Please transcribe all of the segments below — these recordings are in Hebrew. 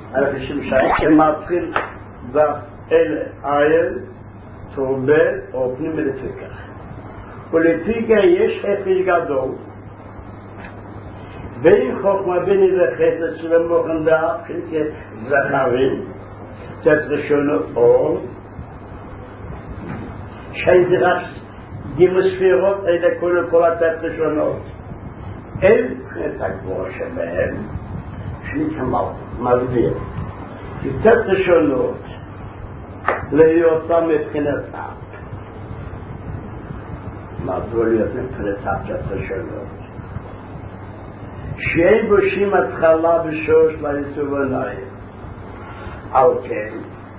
אנחנו שמשייך שמתחיל אלה עין, תורבה או פנים מלפיקה. ולפיקה יש חפש גדול, בין חוכמה בין איזה חסד שלמוכן דעת, חלקי זכרים, תת ראשונות אור, שהייתי רק גימוספירות, הייתי כל התת ראשונות. אין את הגבור שבהם, שנתמל, מסביר. כי תת ראשונות, להיותם מבחינתם. מדוע להיות מבחינתם תת ראשונות? שאין בו שום התחלה ושורש לייצוב עיניים. על כן,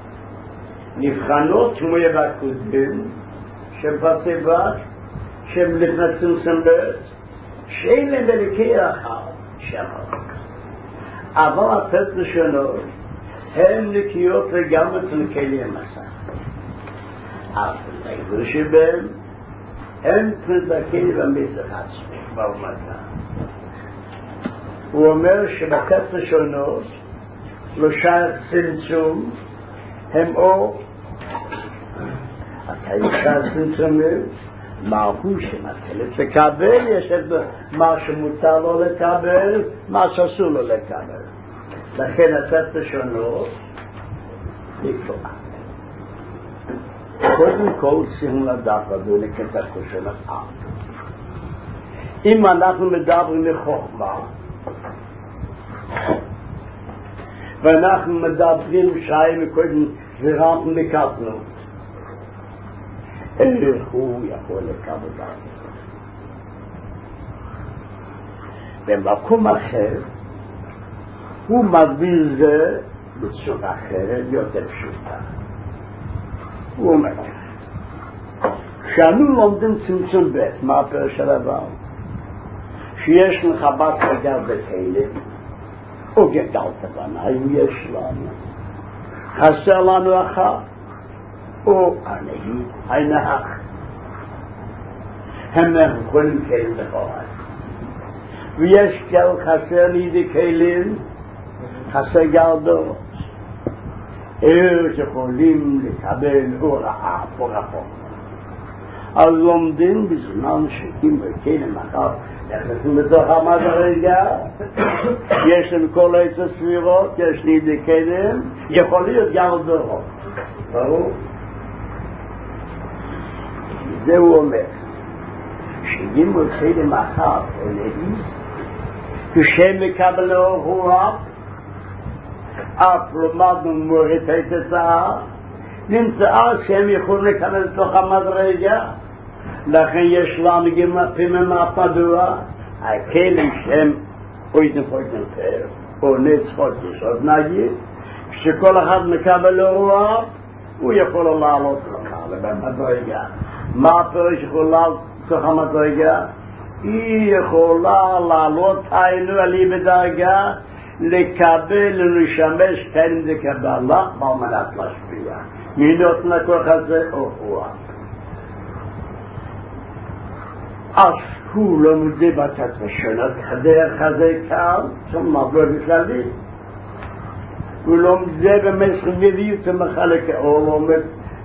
נבחנות תמויה והקודים, שבטבע, שהם לפני צמצמת, שאין להם בלקי אחר, שמר. אבל התת ראשונות, הם נקיות לגמרי תנכלים מסך. אבל נגבור שבהם, הם תנדקי במצח עצמי, בעומתה. הוא אומר שבתת ראשונות, לא שייך צמצום, הם או אתה ישר צמצומים, מהו שמתחילת לקבל, יש את מה שמותר לו לקבל, מה שאסור לו לקבל. לכן התת ראשונות נפלאה. קודם כל צריכים לדעת לדעת לקטע ראשון אחד. אם אנחנו מדברים מחוכמה, ואנחנו מדברים שי מקודם זרמנו בקטנות, איך הוא יכול לקבל דעת. במקום אחר, הוא מסביר זה בצורה אחרת, יותר פשוטה. הוא אומר, כשאנו לומדים צמצום ב', מה הפירוש הדבר? שיש לך בת רגל בכלים, או גדלת בניים יש לנו, חסר לנו אחת, או הנהג. הם יכולים כלים בכלל. ויש כל חסר לידי כלים, חסר גלדות. יכולים לקבל הוראה פה רחוק. אז לומדים בזמן שקים וכלים אחר, נכנסים בתוך המדרגה, יש להם כל עץ הספירות, יש לידי כלים, יכול להיות גלדות. ברור? זה הוא אומר, שאם הולכים אחר אליהם, כשהם מקבל הוראה, אף למדנו מורת התצאה, נמצאה שהם יכולים לקבל לתוך המדרגה, לכן יש לנו גם פעמים מדוע, הכלים שהם אוידן פר, או נץ חודש, עוד נגיד, כשכל אחד מקבל הוראה, הוא יכול לעלות למעלה במדרגה. מה הפירוש יכול לעלות לתוך המדרגה? היא יכולה לעלות היינו עלי בדרגה, לקבל ולשמש כלים לקבלה, על מנת להשפיע. מי נותן לכוח הזה? רוח. אז הוא לא מודה בתת ראשונות, הדרך הזה קל, שום מבוא בכללי. הוא לא מודה במסחביות ומחלק העולמות,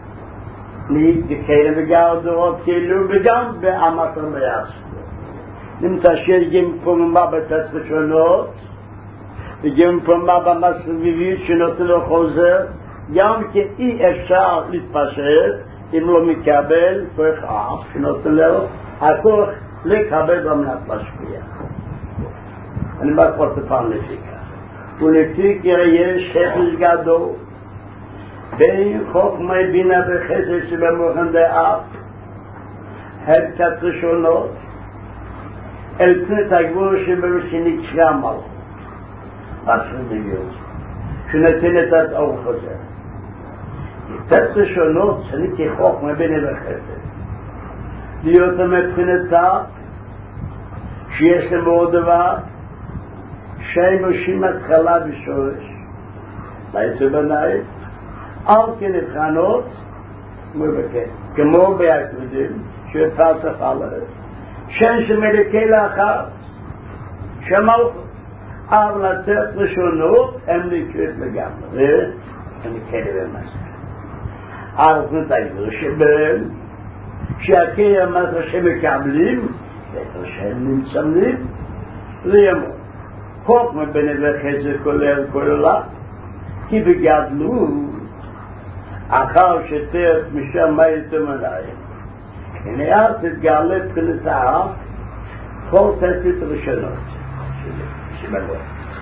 כלים וגרדות, כאילו, וגם באמתר ביעשו. נמצא שיש גם פרומה בתת ראשונות, וגם פרומה במסחביות שנותן לו חוזר, גם כי אי אפשר להתפשט אם לא מקבל כוח אף שנותן לו הכוח לקבל במנת להשפיע. אני בא כבר תפעם לפיקה. ולפיקה יש חפש גדול בין חוכמה בינה וחסד שבמוכן דעת הרכת ראשונות אל פנת הגבור שבראשיני כשגמל בסרדיות שנתנת את האור חוזר. הרכת ראשונות שניתי חוכמה בינה וחסד להיות מבחינתה שיש להם דבר שאין מושים התחלה בשורש לייצוא בניים על כנבחנות כמו ביעקודים שפעל תפעלת שאין שמלכי לאחר שמלכו אבל לתת ראשונות הם נקראת לגמרי, הם נקראת במסר. אנחנו נתגר שבהם, שהקיים מסר שמקבלים, ואת שהם נמצאים, זה ימות. חוכמה בנווה חסד כולל כוללה, כי בגדלות, אחר שתרת משם מייתם עליהם, הנה אז תתגלה תחילתה, כל תסית ראשונות, שבלו.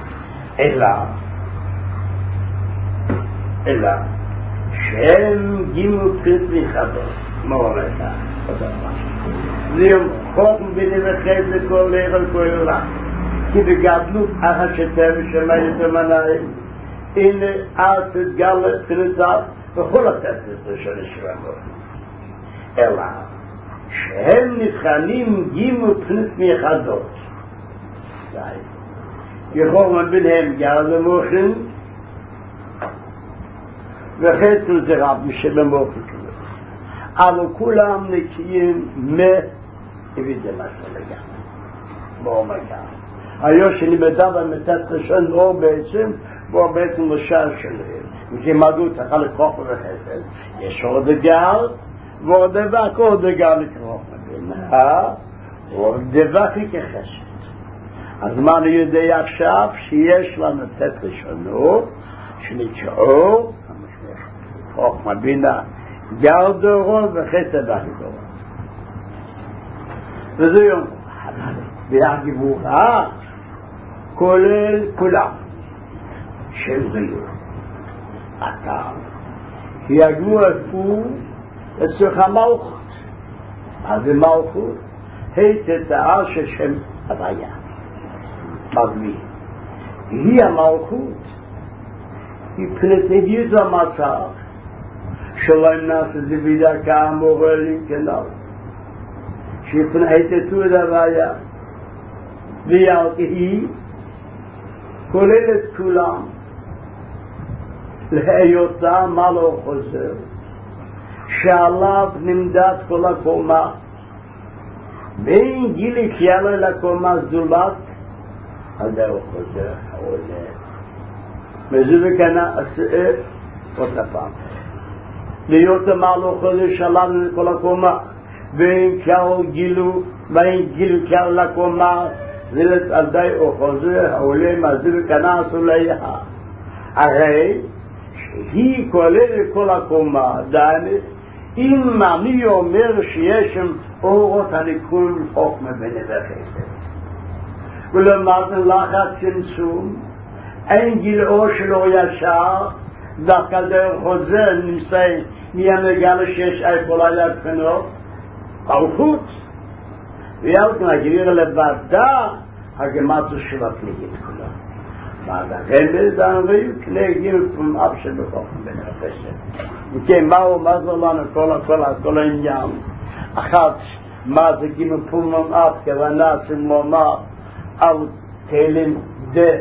אלא, שהם גימו תחילת מחדות, מה אומר אתה? זה יום חוכמה בנווה חסד כולל כוללה, כי בגדלות אחר שתרת משם מייתם עליהם, הנה אז תתגלה תחילתה, בכל התסת של שבלו. אלא, שהם נבחנים גימו פנית מיחדות. יכולים ביניהם גר למוחים, וחצו זה רב משבמוחים כזה. אבל כולם נקיים מהבידי מסר לגמרי. בואו מגר. היום שנמדה במתת ראשון לא בעצם, בואו בעצם לשער שלהם. וכמדו תחל לכוח וחסד. יש עוד גר, ועוד דבק עוד גר לכרוך מבינה, ועוד דבק כחסד. אז מה אני יודע עכשיו? שיש לנו תת ראשונות, שנקראו, כרוך מבינה, גר דורו וחסד דק דורו. וזה יום, והגיבורה, כולל כולם, של ריור. אתה, יגמו איפה אצלך מלכות. אז זה מלכות, תתאה ששם הוויה. מגמי. היא המלכות, היא פנתנגית למצב, שלא נעשה דבידה כאמורלים כנל. שהיא פנתתו את הוויה. והיא כוללת כולם. להיותה מה לא חוזר, שעליו נמדד כל הקומה, בין גילי קיילה לקומה זולת, על זה הוא חוזר, העולה. וזה וכנה עשאה, עוד הפעם. להיות מה לא חוזר, שעליו נמדד כל הקומה, בין גילי קיילה לקומה, זולת על זה הוא חוזר, העולה, וזה וכנה עשולה. הרי, היא כוללת כל הקומה, דעת, אם אני אומר שיש שם אורות הניקול חוכמה בנווה חסד. ולמד לחץ צמצום, אין גילאו שלו ישר, דווקא דרך חוזר נמצא מהמגלה שיש איפה ליד פנות, מלכות. ויאלת נגריר לבדה, הגמצו של הפליגית כולה. מה זה רמז דנרי, כלי גיל פעם אף שבחוכם בן החסד. וכן, מה הוא מזר לנו כל העניין? אחת, מה זה גיל פעם אף, כוונה שמומה על תהלים דה.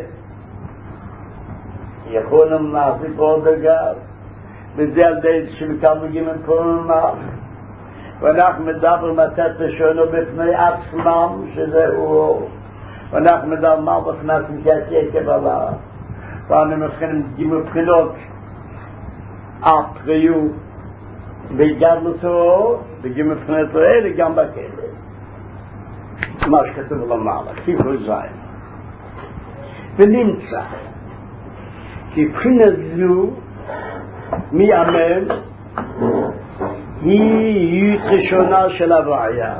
יכולים להחזיק עוד אגב, וזה על די שמכמה גיל פעם אף. ואנחנו מדברים מתת ראשונו בפני עצמם, שזהו ואנחנו מדברים מה בפנת מקייתי קבלה, ואנו מבחינות הפריו בגדלותו, וגם מבחינת האלה גם בכלא. מה שכתוב למעלה, כיפו זין. ונמצא, כי בחינת זו מיאמן היא יית ראשונה של הבעיה,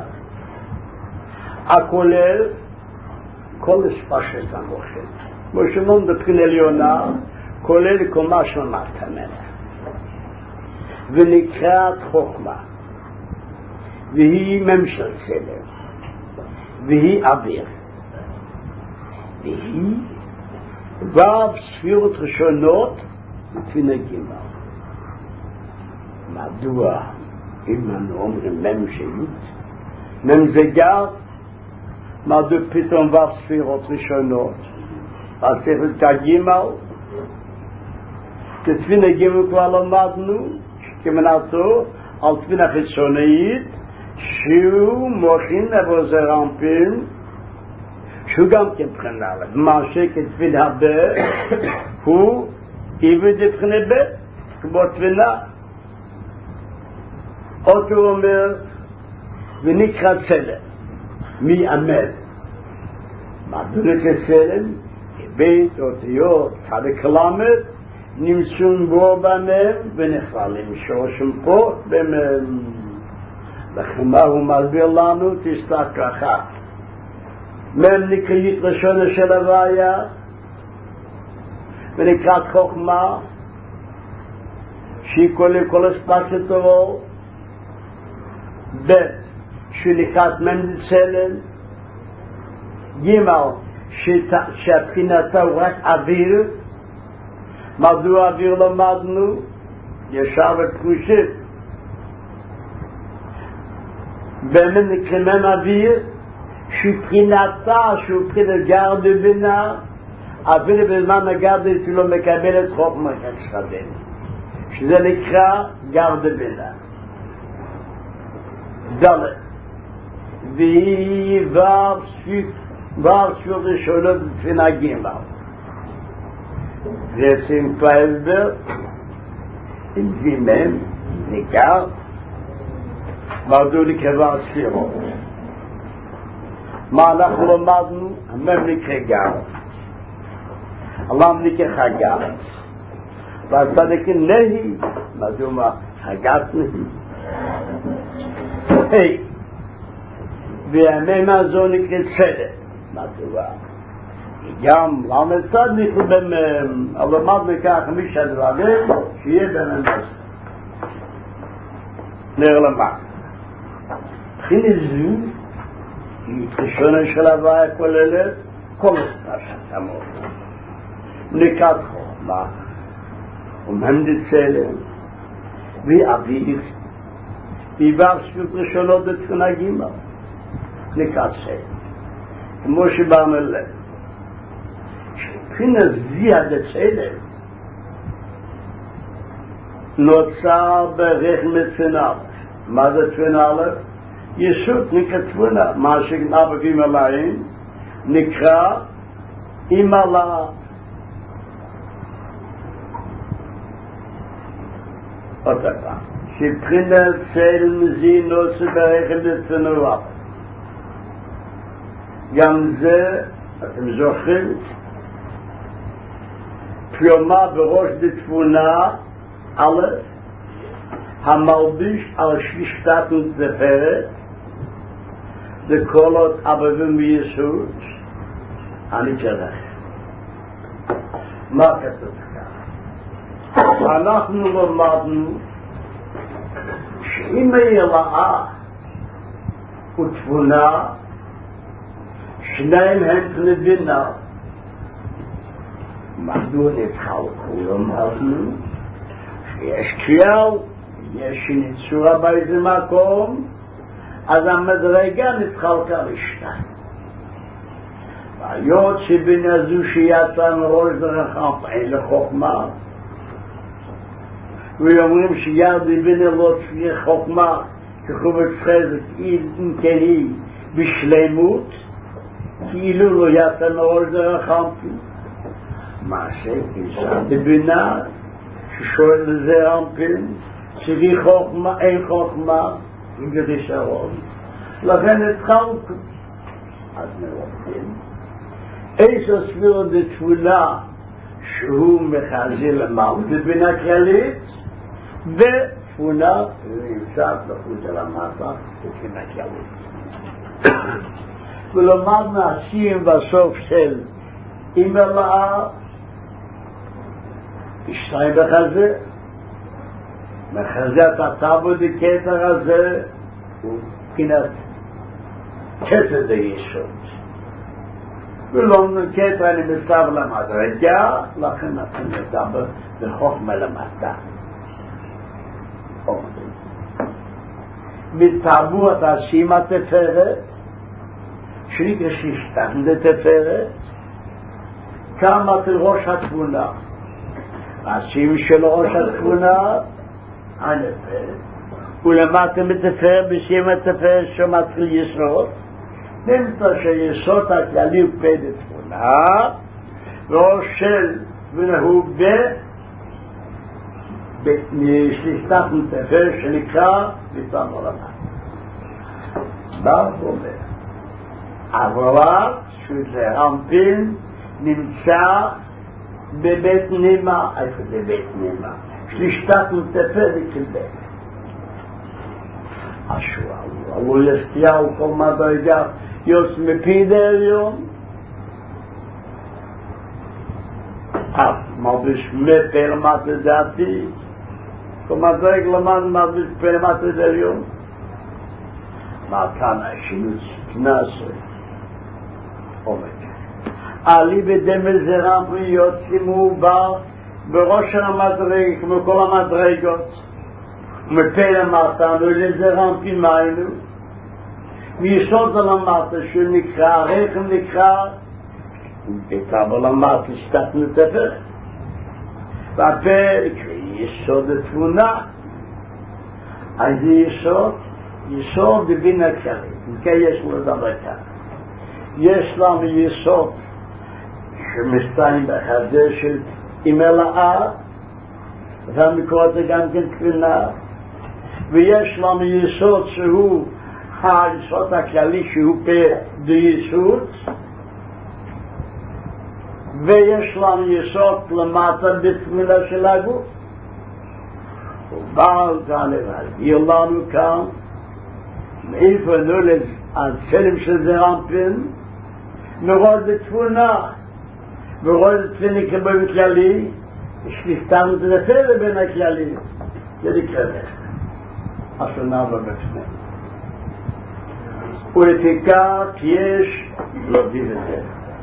הכולל כל הספשת המוחד. מושלום בבחינה עליונה, כולל קומה של מתנה. ונקראת חוכמה. והיא ממשל צלם. והיא אוויר. והיא ו' ספירות ראשונות בבחינה גימל. מדוע אם אנו אומרים ממשלות? ממזגת מדוע פתאום ו' ספירות ראשונות? אז צריך לתגימל, תתפינה גימל כבר למדנו, כמנתו, על תפינה חיצונית, שהוא מוכין לבוזר רמפים, שהוא גם כן בחינה א', מה שכתבין הבא הוא איבד בחינה ב', כמו תבינה. עוד הוא אומר, ונקרא צלם, מי עמד? מדוע כצלם? בית אותיות, חלק למד, נמצאו בו בהם ונכללים שורשים פה בהם. לכן מה הוא מסביר לנו? תסתכל ככה. מהם נקראית ראשונה של הוויה ונקראת חוכמה שהיא כל אספקטו ב' שנקראת מנדצלן ג' שהבחינתה הוא רק אוויר. מדוע אוויר למדנו? ישר וקושית באמת נקראים אוויר שבחינתה שהוא בחינת גר בבינה אפילו בזמן הגר אפילו מקבל את חוכמה כחשבן שזה נקרא גר בבינה. ד' והיא war für schon für Gimba. Wir sind Felder in Wien, Nicker, war du die Kevas für. Mal nach Romaden, am Nicker. Allah Nicker Hagar. Was da denn nehi, Maduma Hagat nehi. Hey. וימי מזון כצדק מדוע גם למה צד נכלם אבל מה בכך מי שהדברים שיהיה בהם נראה למה בחינה זו היא ראשונה של הוויה כוללת כל הספשת המור נקת חוכמה ומהמדת צלם ואביך ביבר שפות ראשונות בתכונה גימה נקראת סייל. כמו שבאנו אליהם. שבחינה זיהה דצלם נוצר ברך מצנל. מה זה תפנל? ישות נקרא תפונה. מה שנקרא בגים עליהם נקרא אימאלה. עוד פעם. שבחינה סייל מזין נוצר ברך מצנל. גם זה, אתם זוכרים, פיומה בראש בתבונה, א', המלביש על שלישתת ותפארת, לכל עוד אבבים ביסוד, אני צריך. מה כתוב כאן? אנחנו למדנו שאם הילאה ותבונה, שניים הם פנבינה מדוע נתחלקו למדנו שיש כלל יש ניצורה באיזה מקום אז המדרגה נתחלקה לשתיים והיות שבין הזו שיצא מראש דרכם אין לחוכמה ואומרים שיד בין לא תהיה חוכמה כחובת חזק אם כן היא בשלמות כאילו לא יצא מראש דרכם מה שכיסה בבינה ששואל לזה רמפין שבי חוכמה אין חוכמה כדי שרון לכן התחלקו אז מרופאים איזו סבירות בתפונה שהוא מחזיר למעלה בבינה כללית ותפונה נמצאת לחוץ על המטה בבינה כללית ולמדנו השים בסוף של אימאלה שתיים בחזה מחזה את הטאבו דקטר הזה ובחינת כסד הישות ולא קטר אני מסתב למדרגה לכן אתם מדבר בחוכמה למדע מתאבו את השים התפארת שנקרא ששתיים לתפארת כמה של ראש התבונה השים של ראש התבונה הנפארת ולמדתם בתפארת בשם התפארת שמתחיל יסוד נמצא שיסוד הכללי הוא פי דתמונה, ראש של ונהוג בשליטת נטפל שנקרא ביטן עולמה. בא ואומר, אבל שזה רמפין נמצא בבית נימה, איפה זה בית נימה? שליטת נטפל וקלבל. הוא יסתיהו כל מדרגה יוס מפיד העליון מלביש מפלמת לדעתי כל מדרג למד מלביש פלמת העליון מה כאן השינות כנסה עומד עלי בדמל זרם יוצאים מובר בראש המדרג כמו כל המדרגות מפל למטה, ולזה רמפין מיינו מיסוד למטה שנקרא, רחם נקרא בטבל למטה שתת נטפל והפה יסוד התבונה אז יסוד דבין הכללי כי יש לו דבר כאן יש לנו יסוד שמסתיים בחזה של אימלאה והמקורת זה גם כן תבינה ויש לנו יסוד שהוא היסוד הכללי שהוא ביסוד ויש לנו יסוד למטה בתמילה של הגוף ובעל כאן להגיע לנו כאן מאיפה נולד הצלם של זרמפין מרוד בתבונה מרוד בתבינה כבאים כללי יש לפתן את זה לבין הכללי זה נקרא השונה בבפני ולפיקה כי יש להוביל את זה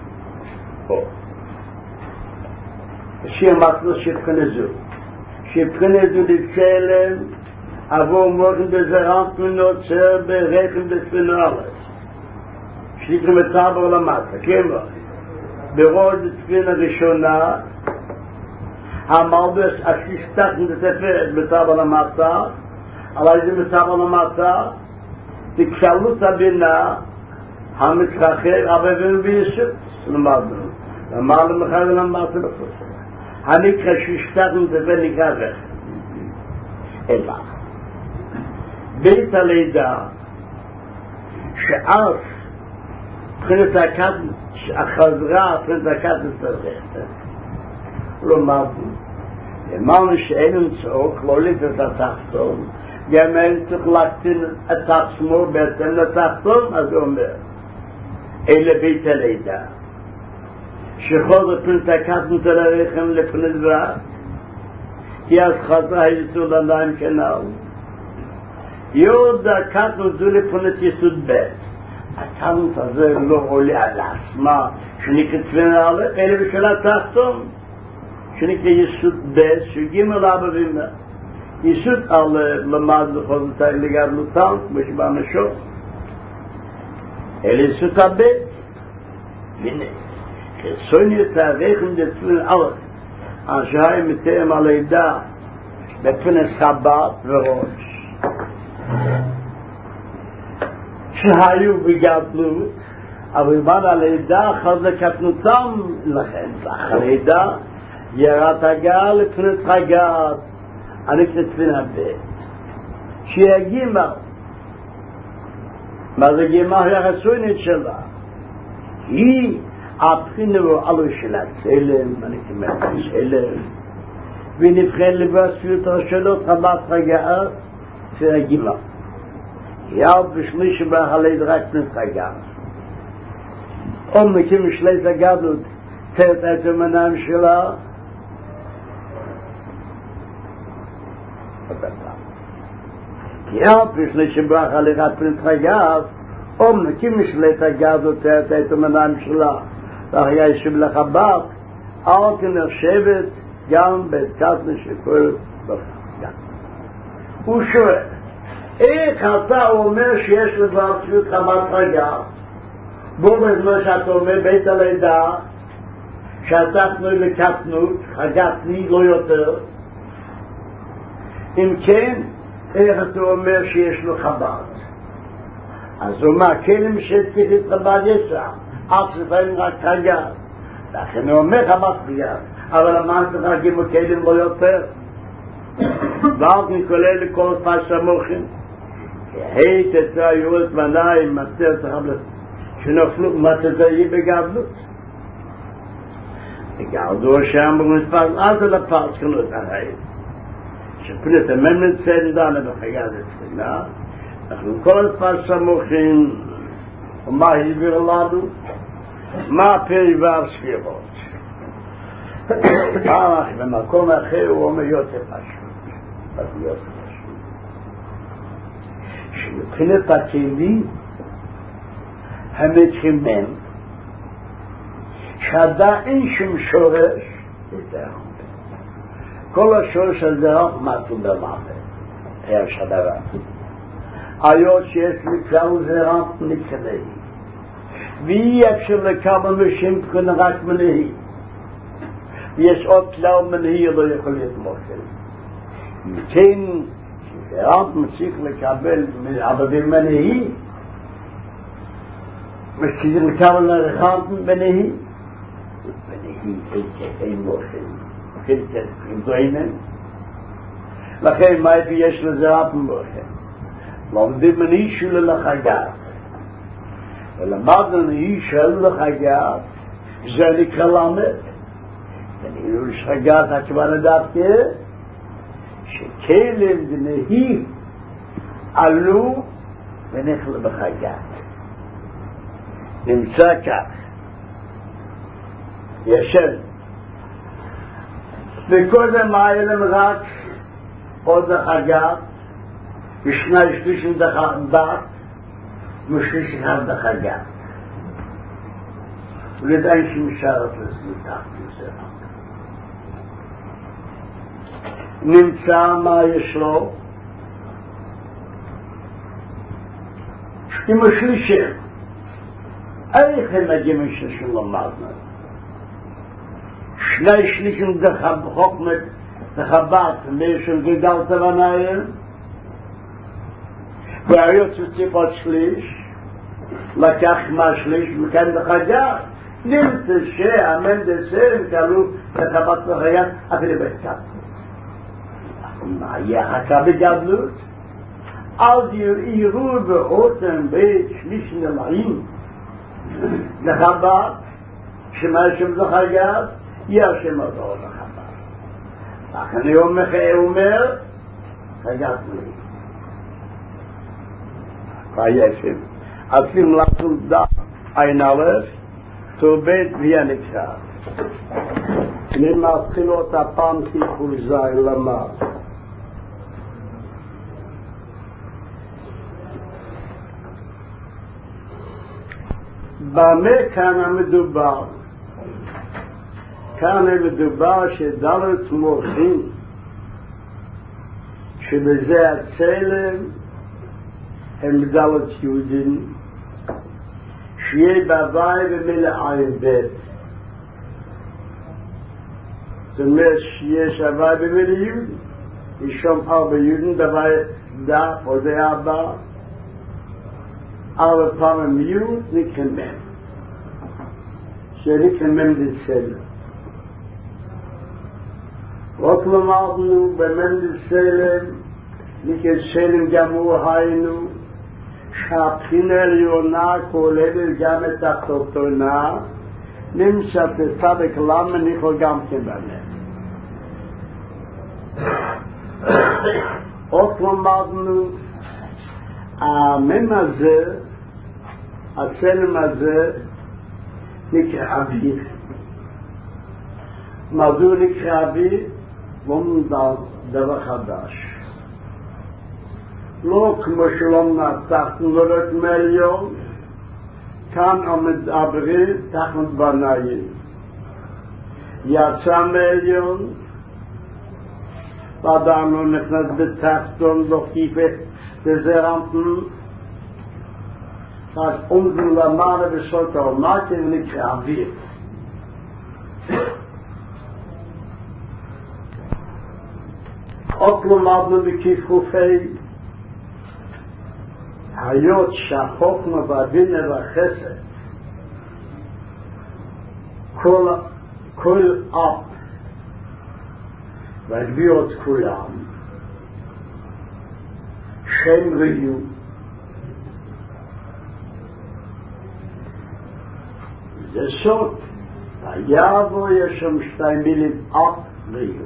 שאמרנו שבחנזו לבשלם עבור מוכן בזרמפין נוצר ברחם בספינואלס שליטו מצב עולמתה כמו ברוד ספינה ראשונה המלבס השלישתת נטפת מצב עולמתה אבל זה מצב עולמתה תקשלות הבינה המתרחב אבל ביסוד למדנו למעלה מחר ולמדנו בפוסק הנקרא שלישתת נטפת נקרא רחם אלא בית הלידה שאף מבחינת החזרה מבחינת הקדנס הרחת למדנו אמרנו שאין צורך להוליד את התחתון גם אין צריך להקטין את עצמו בהתאם לתחתון אז הוא אומר אלה בית הלידה שחוזר פנת הקדנס הרחם לפני זרע כי אז חזרה יסוד עדיין כנאו יוד הקדנס זו לפנת יסוד בית הקדנס הזה לא עולה על עצמה שנקרא תבינה אלא בשביל התחתון שנקרא יסוד בית שגימל אבא ואמא יסוד למד בכל זאת לגדלותם כמו שבמשוך אלה יסוד הבית הנה חסוני את הרחם דתפילין אלף אנשי מתאם הלידה בתפילין סבת וראש שהיו בגדלות אבל בן הלידה אחר קטנותם לכן הלידה ירת הגר לפנת הגר אני כתפין הבית שיגימה מה זה גימה היחסונית שלה היא הבחינו עלו של הצלם אני כמעט צלם ונבחן לבסיות השאלות חמת רגעה של הגימה יאב בשמי שבא הליד רק פנת הגר נקים משלית הגדלות תרת את המנם שלה כי אף לפני שברח עליך פרינט חגב נקים משלית הגדלות תרת את המנם שלה ואחרי ישב לך בת אל כנחשבת גם בקטנה שכל בפגן הוא שואל איך אתה אומר שיש לבציות חמת חגב בו בזמן שאתה אומר בית הלידה שאתה תנוי לקטנות חגתני לא יותר אם כן איך אתה אומר שיש לו חב"ד אז הוא מהכלים שצריך להתרבה ישע, אף לפעמים רק חגר. לכן הוא אומר חמת ביד, אבל אמרת לך כמו כלים לא יותר. ואז נקולל לכל פעם סמוכים, היית את היורת מניים, מצאת החבלת, שנופלו, מצאת יהיה בגבלות. גרדו שם במספר, אז על הפרץ כנות הרעי. שפנית הממנת צלדה לבחגה לצלילה, אנחנו כל פעם סמוכים, ומה העביר לנו? מה פריבר ספירות? פעם במקום אחר הוא אומר יותר פשוט. שמבחינת הכלים המתחימן שעדיין שום שורש כל השורש הזה רק מתון במעלה יש הדבר היות שיש לכלל זה רק נקנאי ואי אפשר לקבל משם כאן רק מנהי ויש עוד כלל מנהי לא יכול להיות מוכל מכן רק מציך לקבל עבדים מנהי מציך לקבל לרחב מנהי אין מוכל אין דוימן לכן מה יש לזה רק מוכל לומדים מנהי שלו לחגת ולמדנו מנהי שלו לחגת זה נקרא למד ונהיו לשחגת הכוונה דווקא שכלם ונהי עלו ונכלו בחגת נמצא כך ישב וקודם היה להם רק עוד החגת ושני שלישים בת ושליש אחד בחגת ולדעי שמשארת לסליטה נמצא מה יש לו עם השלישים איך הם מגיעים השלישים למדנו שני שלישים חוכמת דחבת מישהו גדלת בניים והיו צריכים עוד שליש לקח מהשליש מכאן בחגת נמצא שהמנדסים קלו דחבת בחגת אפילו בחגת מה יחכה בגדלות? אז יראו באותם בית שליש נלעים לחבת שמה שם לחגת ישם אותו לחבת לכן יום אומר חגת לי וישם עשים לעשות דף עין אלף תובד וינקרא ממתחילות הפעם תיכול זין למד במה כאן המדובר? כאן המדובר שדלת מוחים שבזה הצלם הם דלת יהודים שיהיה בוואי ומלאי בית זאת אומרת שיש הוואי ומלאי יהודים ישום הרבה יהודים בוואי דף או זה הבא alle פעמים יהוד נקמם שנקמם דצלם רק למדנו במנדסלם נקצלם גם הוא היינו שהבחינה העליונה כוללת גם את התחתונה נמצא בצדק למה נכלל גם כן בנט רק למדנו המם הזה הצלם הזה נקרא אוויר מדוע נקרא אוויר? לא נדע דבר חדש לא כמו שלום נתחנו לראות מיליון כאן עומד אוויר תחת בנאים יצא מיליון ואדם לא נכנס בתחתון לא כיפה בזרמתן אז unten למעלה בסוד העומק ונקרא אוויר עוד למדנו בכיף חופי היות שהחוכמה והבינה והחסד כל אב והגביר את כולם שם ויהיו זה סוד ויבוא יש שם שתי מילים אב ויהיו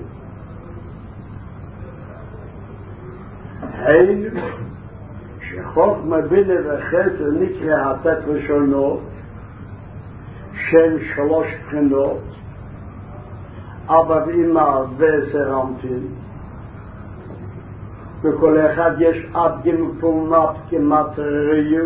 הם שחוכמה בינה וחסד נקרא התת ראשונות שם שלוש בחינות אבא ואמא ועשר אנפין וכל אחד יש אב גמפומט כמטריו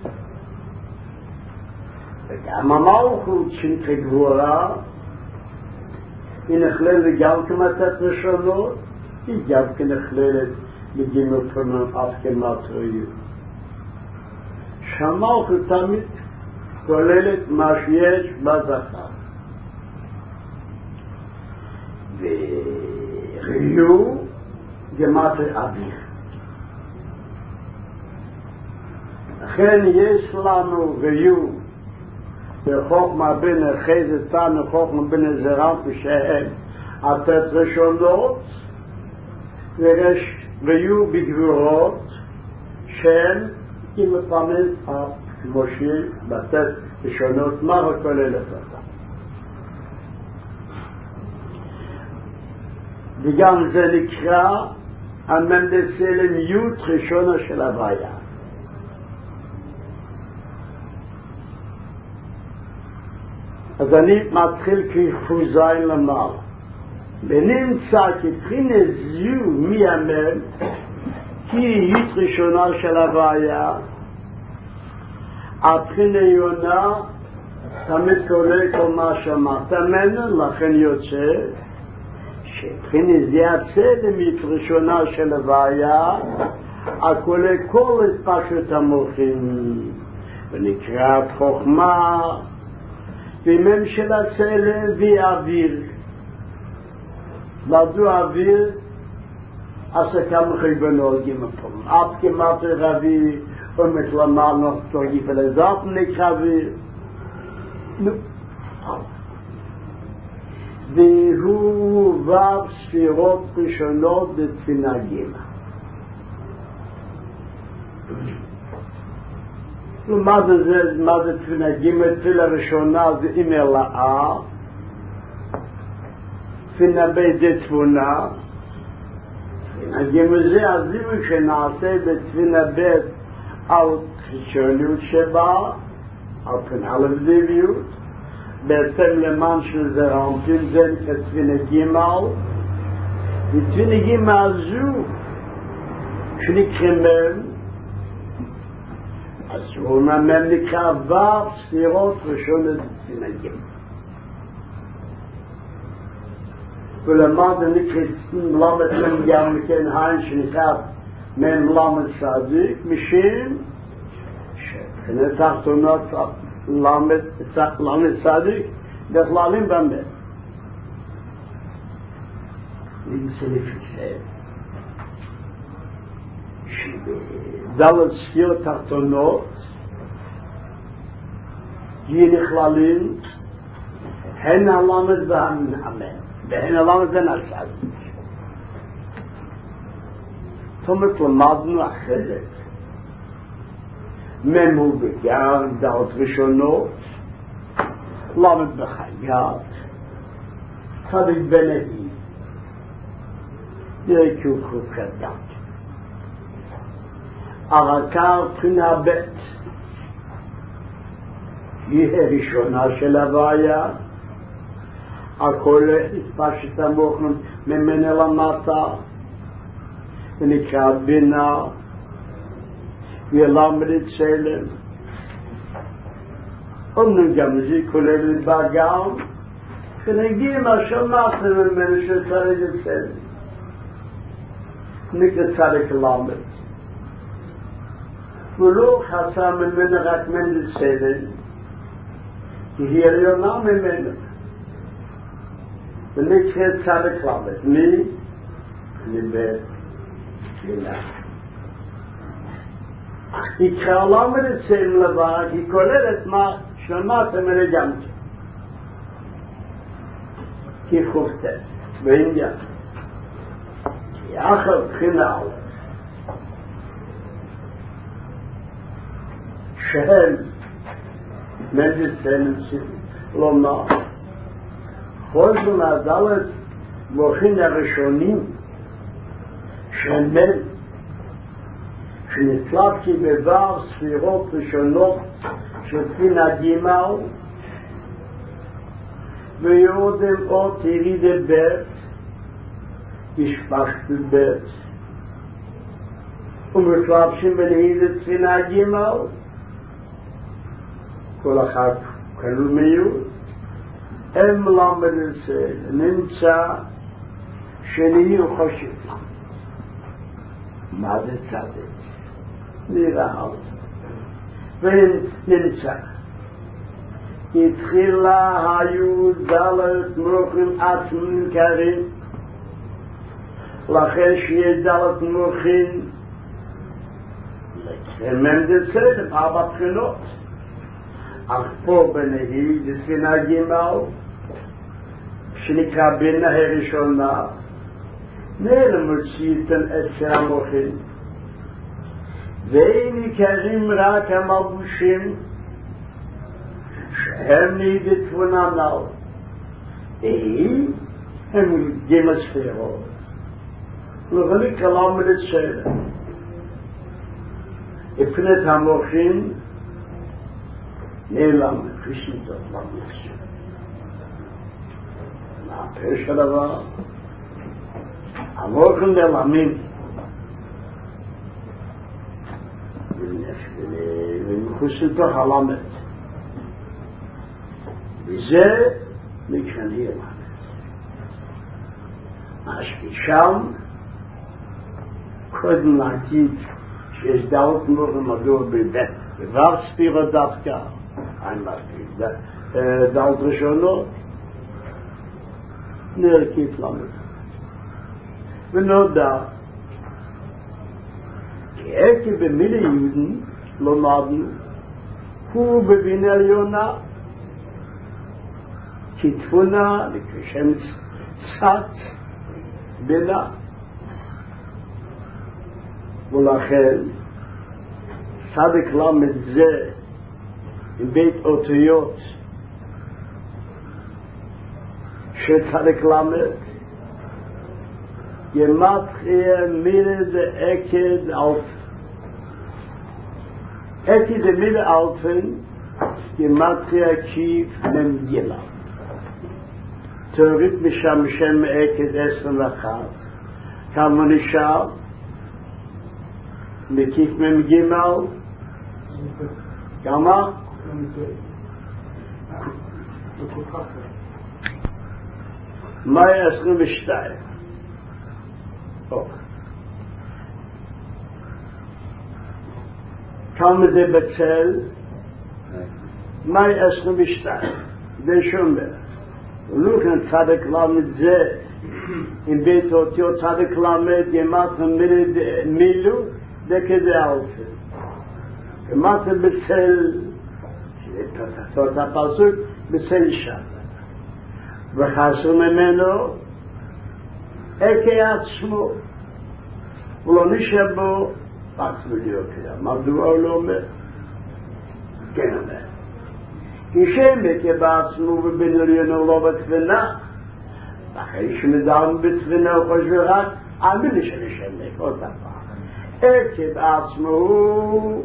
וגם המלכות שנקרא גבורה היא נכללת גם כמתת ראשונות היא גם כנכללת לגמפומט אב כמטריו שהמלכות תמיד כוללת מה שיש בזכר וריו גמטר אוויר לכן יש לנו ריו בחוכמה בין חסד תנו חוכמה בין זרם שהם התת ראשונות ויש ריו בגבורות שהם כמפעמים כמו שהיא בתת ראשונות מה הכוללת אותה וגם זה נקרא המנדסלמיות ראשונה של הוויה אז אני מתחיל כחוזיים למעלה ונמצא כבחינה זו מימם כי היא ראשונה של הוויה הבחינה יונה תמיד קולה כל מה שאמרת ממנו לכן יוצא שבחינה זה הצלמית ראשונה של הוויה הכולה כל התפשט המוחים ונקראת חוכמה וימם של הצלם ואוויר מדוע אוויר עשה כמה חיבונות גמפום אף כמעט רבי ומתלמד נוחתו יפלזת נקרא אוויר והוא וו ספירות ראשונות בתפינה גימה ומה זה תפינה גימה? תפילה ראשונה זה עם אלאה תפינה בית זה תבונה תפינה גימה זה הזיווי שנעשה בתפינה בית על חיצוניות שבה על תפינה לבדיביות בהתאם למען של זרענפין זה כתפינה גימל ותפינה גימל זו שנקרמם אז הוא ממם נקרא וו ספירות ראשונות תפינה גימל ולמד נקרא למד גם כן היין שנקרא מם למד צדיק משם שבחינה תחתונות למד צדיק בכללים באמת נמצא לפי שבדלת ספיות תחתונות נכללים הן הלמד והמאמן והן הלמד והן הצדיק זאת אומרת למדנו אחרת ממו בגר דעות ראשונות למד בחייאת צדיק בנהי ירקו חוקת הרקר בחינה בית היא הראשונה של הוויה הכל התפשט המוחם ממנה למטה ונקרא בינה ולמד את צלם אומנם גם זה כולל בגם ונגיע מה שמעתם ממנו שצריך את צלם נקרא צדיק למד ולא חסה ממנו רק מן צלם כי היא עליונה ממנו ונקרא צדיק למד מבית בינה יקרא למד אצלם לבד, היא כוללת מה שלמדתם לגמרי. כי חופטת, בעניין. כי אחר בחינה א' שהם מדיצנים לומר חוזר מהדלת מוחין הראשונים שמן שנצלבתי בבר ספירות ראשונות של פינה גימל ויורדם עוד ירידה בית ישפשת בית ומצלבשים בנהידת פינה גימל כל אחד כלול מיוד הם למד לזה נמצא שנהיו חושב מה זה צדק נראה ונמצא התחילה היו דלת מוחים עצמם קרים לכן שיהיה דלת מוחים לקרמם דצלם ארבע בחינות אך פה בנהי דספינה גימל שנקרא בינה הראשונה נעלם מוצאיתן אצל המוחים ואין יקרים רק המלבושים שהם נהיית תבונה נאו הם גימל ספירות ולכן כלם לצלם הפנת המוחים נעלם חישיתו למס מהפרש הדבר המוחים נעלמים וחוסיתו הלמת וזה מקרני הלמת השם קודם להגיד שיש דעות מוחים מדור בבית דבר ספירה דווקא אין מספיק דעות ראשונות נרקיף למד ונודע כי עקב במילי יהודים למדנו הוא בבין עליונה כתבונה לקשם צת בינה ולכן צדק למד זה עם בית אותיות שצדק למד ימתחיה מילה דאקד אלף אקד מילה אלפן ימתחיה כיף ממגילה תוריד משם שם אקד 21 כמה נשאר מקיף ממגימל כמה? מאי 22 כמה זה בצל? מאי 22 זה שומר ולכן צדק למד זה עם בית אותיות צדק למד ימת מילו דקדי אלפן כמעט בצל זאת הפסוק בצל שם וחסר ממנו אקי עצמו ולא נשאר בו עצמו להיות מדוע לא אומר כן אומר כי שם אקי בעצמו ובנריונו לא בתבנה אחרי שמדעם בתבנה הוא חושב רק אמילי של שם אקי עוד דבר אקי בעצמו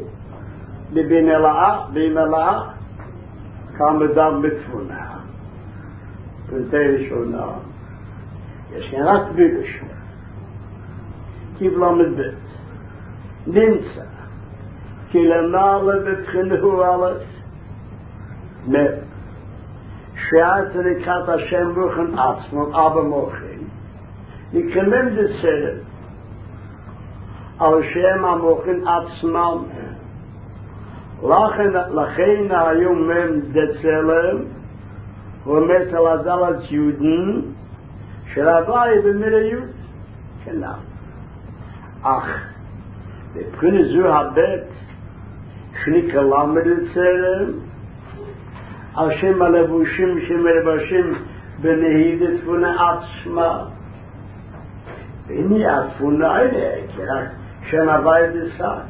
במלאה כמה דם בתבונה פרטי ראשונה יש כאן רק בידוש קיבלה מדבט נמצא כי למעלה בבחינו אלף שעת לקראת השם ברוכן עצמו אבא מוחים נקרמם דצלם על שם המוחים עצמם לכן היום מם דצלם ומת על הדלת יהודים של הוואי במיליות כנם אך בבחינה זו הבית שנקרא למד אצלם, השם הלבושים שמלבשים בנהיד תבונה עצמה. והנה התבונה האלה, כי רק שם הווי דסאץ'.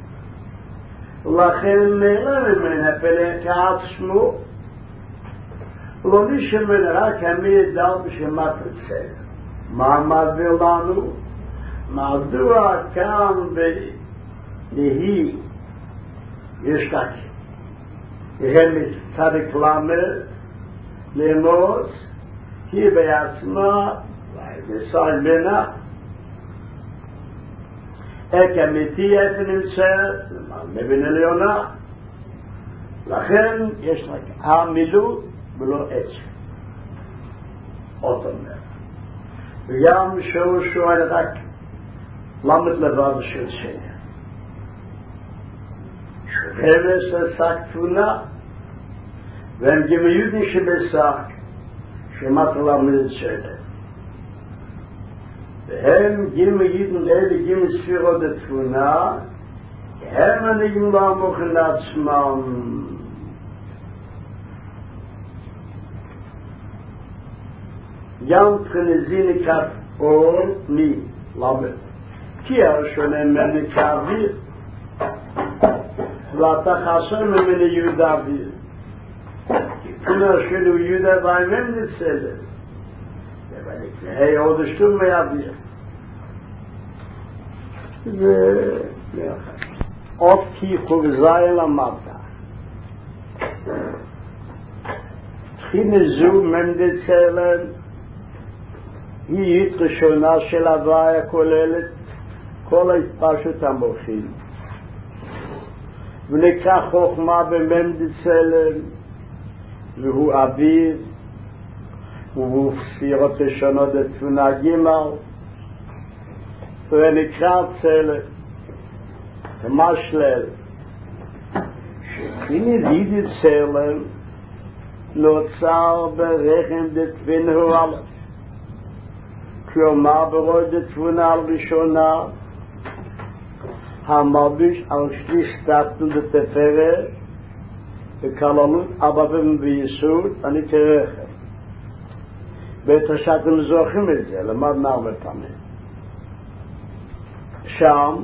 ולכן נעלה ממנה פלא כעצמו, לא נשמע רק המדל בשמת אצלם. מה מסביר לנו? מדוע כאן בנהי יש רק רמז צדיק למד לאמור כי בעצמה וסל מנה את אמיתי איפה נמצאת מבין עליונה, לכן יש רק המילוט ולא עצם עוד אומר וגם שהוא שואל רק למד לבד של שני שרמז עסק תבונה והם גמיודן שבשק שמעת למד את שני והם גמיודן אלה גמי ספירות התבונה הם הנגים למוכן לעצמם גם תכנזי נקראת אור ני למד כי הראשונה ממני כאוויר ואתה חסר ממני יהודה אוויר כונה שלו יהודה ואימם נצלת ובנקראה עוד שטום מאוויר זה עוד כי חוגזאי למדת תכנזו ממדצלם היא ראשונה של הוואי הכוללת כל ההתפשטות המוחים ונקרא חוכמה בממדצלם והוא אביב והוא ספירות ראשונות לתבונה ג' ונקרא צלם ומשלל שכיני דידי צלם נוצר ברחם דתבינו אלף כלומר ברוי דתבונה הראשונה המלביש על שליש סטטון דתפרת וכללות אבבים ויסוד אני כרחם בטח שאתם זוכרים את זה למדנו הרבה פעמים שם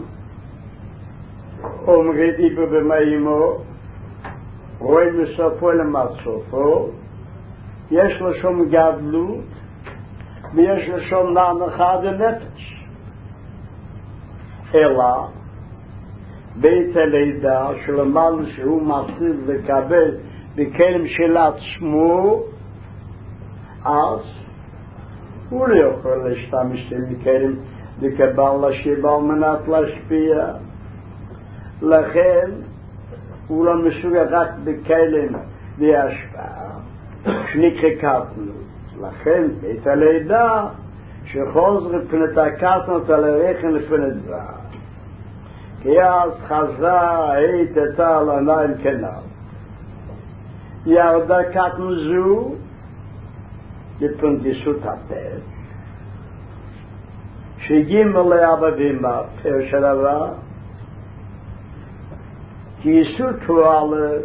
אומרים איפה במאימו רואים מסופו למד סופו יש לו שום גדלות ויש לו שום להנחה דנפש אלא בית הלידה שלמד שהוא מפסיד לקבל בכלם של עצמו אז הוא לא יכול להשתמש בכלם לקבל לשיבה על מנת להשפיע לכן הוא לא מסוגל רק בכלם להשפעה שנקרא קטנות לכן בית הלידה שחוזר פנת הקטנות על הרחם לפני דבר כי אז חזרה היתתה על עיניים כנב ירדה קטנות זו לפנדיסות הפת שהגיעים אליה בבימה פירוש הדבר כי יסוד כללת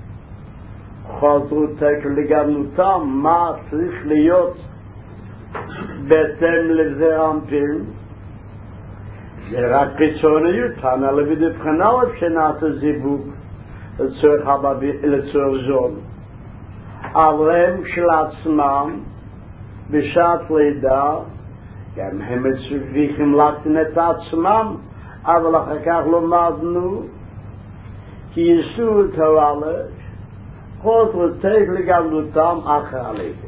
חזרו תקר לגמנותם מה צריך להיות בהתאם לזה אנפין זה רק חיצוניות תנא לבחנה לבחינת הזיווג לצורך זון אבל הם של עצמם בשעת לידה גם הם צריכים להקטין את עצמם אבל אחר כך למדנו כי יסוד הוואלת חוזר תק לגמלותם אחר הלידה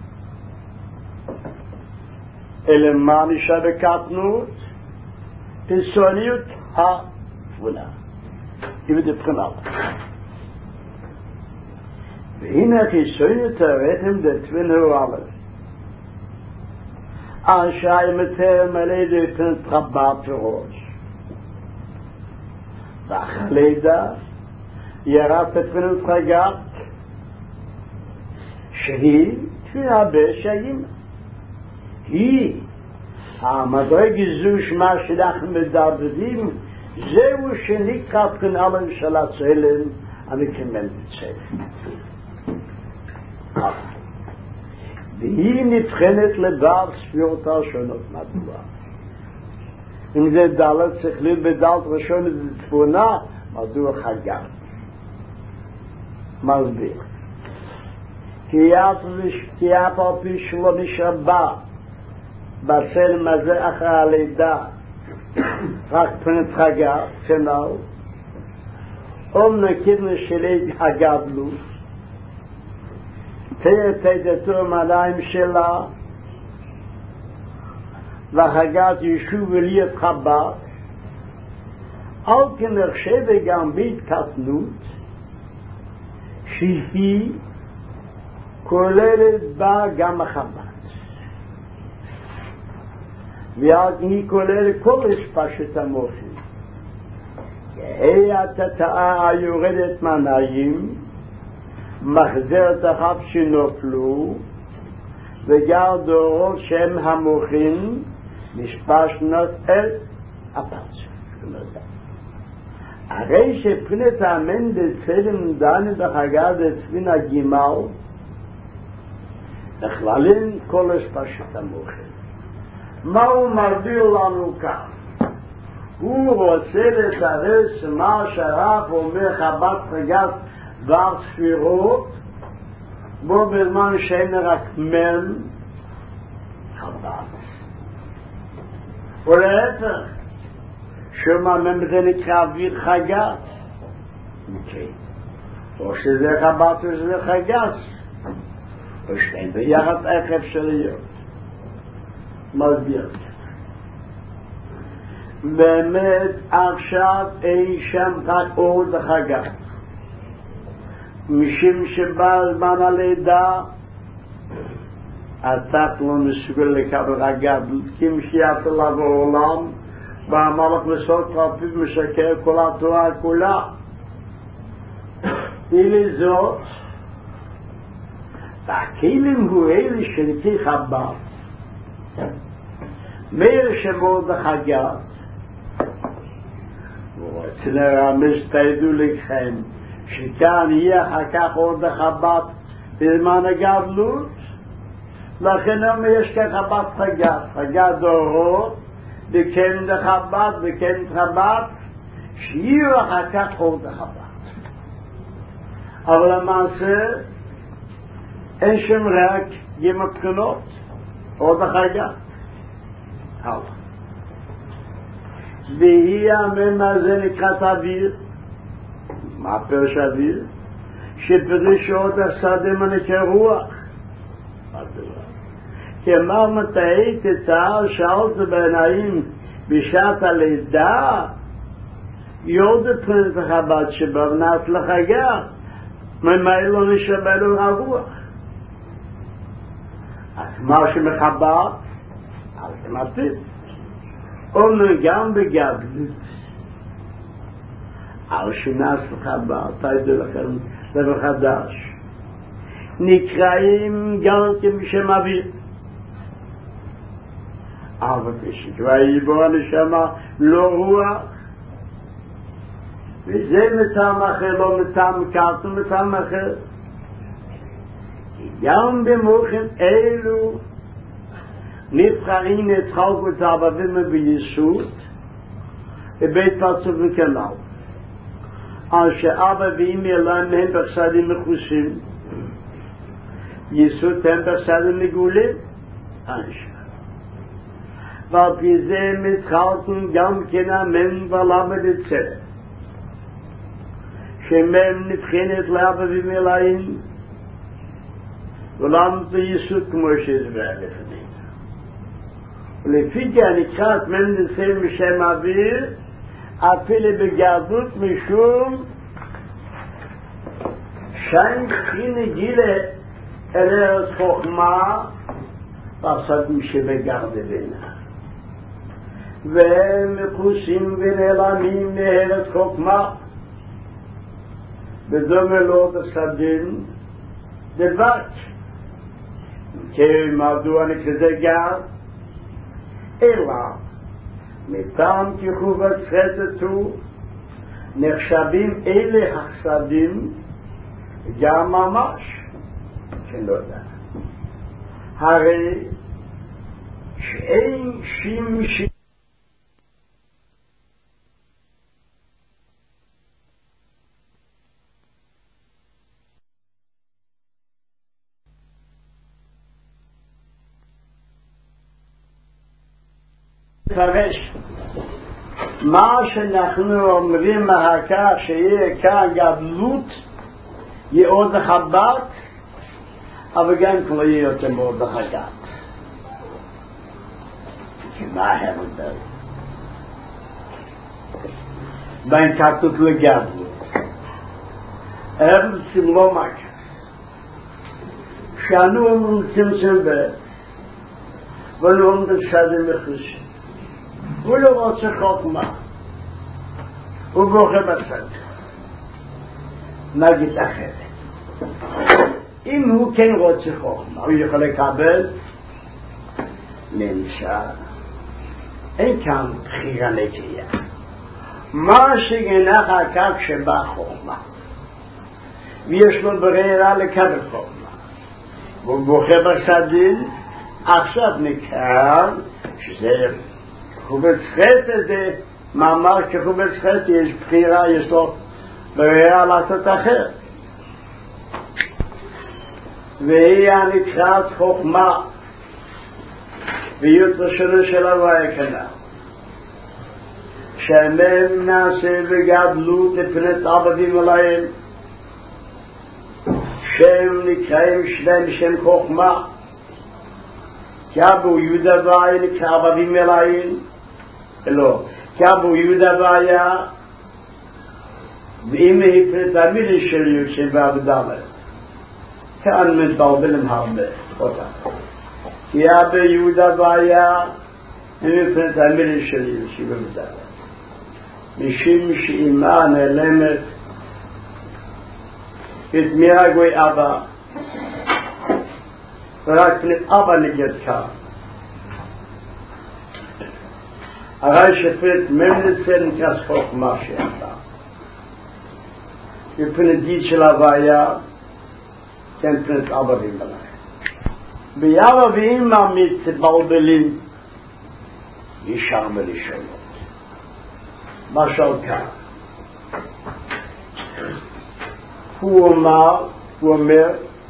אלא מה נשאר בקטנות? חיצוניות התבונה היא בבחינת והנה חיצוניות הרחם דתבין הוואלת אנשי מתאר מלא דפנת רבת וראש ואחר לידה ירד תפנת רגעת שהיא תפינה בשעים היא המדרג זו שמה שאנחנו מדברים זהו שנקרא כאן אלם של הצלם המקיימן בצלם. והיא נבחנת לבד ספירותיה שונות. מדוע? אם זה דלת צריך להיות בדלת ראשון וצפונה, מדוע חגר? מסביר. כי אף על פי שלא נשבע בצלם הזה אחרי הלידה רק פנת חגר, צנל, נקידנו שלי הגדלות, תדתו מהעיניים שלה, והגעת ישוב וליד חב"ד, אל כנחשב גם בהתקטנות, שהיא כוללת בה גם החב"ד. והיא כוללת כל השפשת המוחים. התתאה היורדת מהנעים, מחזרת אחת שנופלו, וגם דורות שהם המוחים, נשפשנות אל הפרצוף. הרי שפרינת האמן דצלם דני בחגה דצבין הגימל, בכללים כל השפשת המוחים. מה הוא מרביע לנו כאן? הוא רוצה לתרץ מה שהרב אומר חב"ד חגת דבר ספירות, בו בזמן שאין רק מן חב"ד. ולהפך, שמה מן זה נקרא אוויר חגת. או שזה חב"ד וזה חגת. או שתיים ביחד איך אפשר להיות. מסביר. באמת עכשיו אי שם רק אור וחגת. משום שבא זמן הלידה, אתה לא מסוגל לקבל חגת, כי משיעת עליו העולם, והמלך בסוד כפיו משקר כל התורה כולה. אלה זאת, והכלים הוא אלה שנקרא חב"ד. מאיר שמור בחגת, ורוצה לרמז תדעו לכם, שכאן יהיה אחר כך עוד חב"ד בזמן הגדלות, לכן יש כחב"ד חגת, חגת דורות, וכן חב"ד וכן חב"ד, שיהיו אחר כך עוד חב"ד. אבל למעשה, אין שם רק ג' בחינות, עוד חגת. הלאה. והיא המם הזה נקראת אוויר. מה פירוש אוויר? שפירוש עוד השדה מנקרא רוח. כמה מתי תתאר שאלת בעיניים בשעת הלידה, יורד פרנת החב"ד שבבנת לחגה, ממה לא נשבע לו הרוח. אז מה שמחב"ד, אלטרנטיב. אומרים גם בגדלות. אבל שנעש לחב"ד, תדעו לכם, דבר חדש. נקראים גם כמשם אוויר. אבל כשקראי בו הנשמה לא רוח. וזה מטעם אחר, לא מטעם קרטו, מטעם אחר. גם במוחים אלו נבחרים התחלקות העבדים ביסוד בבית פרצוף וכנל. על שאבא ואמא להם הם בחסדים מכוסים, יסוד הם בחסדים מגולים, אנשי. ועל פי זה מתחלקים גם כן אמן ולמד הצלם. שמהם נבחנת לאבא ואמא להם, ולמד ביסוד כמו שהסבר לפני. ולפי כן נקראת מנדסל משם אוויר, אפילו בגדלות משום שאין בחינה גילה אל ארץ חוכמה ועשת משבגר בבינה. והם מכוסים ונעלמים מארץ חוכמה, בדומה לו בסדים דבק. כי מדוע נקרא גר? אלא מטעם כחובת חסד הוא נחשבים אלה החסדים גם ממש שלא יודע. הרי שאין שימוש פרש מה שאנחנו אומרים אחר כך שיהיה כאן גדלות יעוד לחבת אבל גם כבר יהיה יותר מאוד לחגת מה ההבדל בין כתות לגדלות אבל לא מקר שאנו אומרים צמצם בית ולא אומרים שדם מחושים הוא לא רוצה חוכמה הוא בוכה בצד נגיד אחרת אם הוא כן רוצה חוכמה הוא יכול לקבל נמצא אין כאן בחירה נטייה מה שגנח הקו שבא חוכמה ויש לו ברירה לקבל חוכמה והוא בוכה בצדים עכשיו נקרא שזה חובץ חטא זה מאמר שחובץ חטא יש בחירה יש לו ברירה לעשות אחר והיא הנקראת חוכמה ויותר שלו של הוויה כנה שמם נעשה וגדלות לפנת עבדים עליהם שם נקראים שלם שם חוכמה כאבו יהודה ואי נקרא עבדים עליהם לא, כאבו יהודה והיה ואם הפרט המילי של יוצא בעבדמת כאן מתבלבלים הרבה אותה כאבו יהודה והיה אם הפרט המילי של יוצא בעבדמת משום שאימה נעלמת את מירגוי אבא רק פנת אבא נגד כאן הרי שפט ממלצן כס חוכמה שעתה בפנת גיד של הוויה כן פנת אבא ומלך ביאבא ואמא מתבלבלים ישר מלשונות משל כאן הוא אומר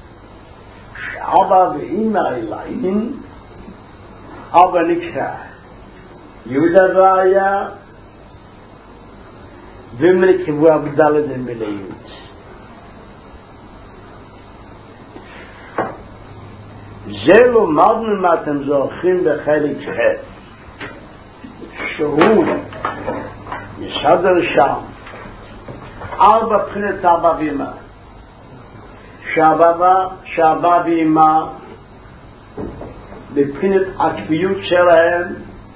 שאבא ואמא אליים אבא נקרא יהודה והיה ומלכבו הבדלת מלאות זה לא מדנו מה אתם זוכרים בחלק ח' שהוא מסדר שם ארבע בחינת אבא ואמא שאבא ואמא בבחינת הקביעות שלהם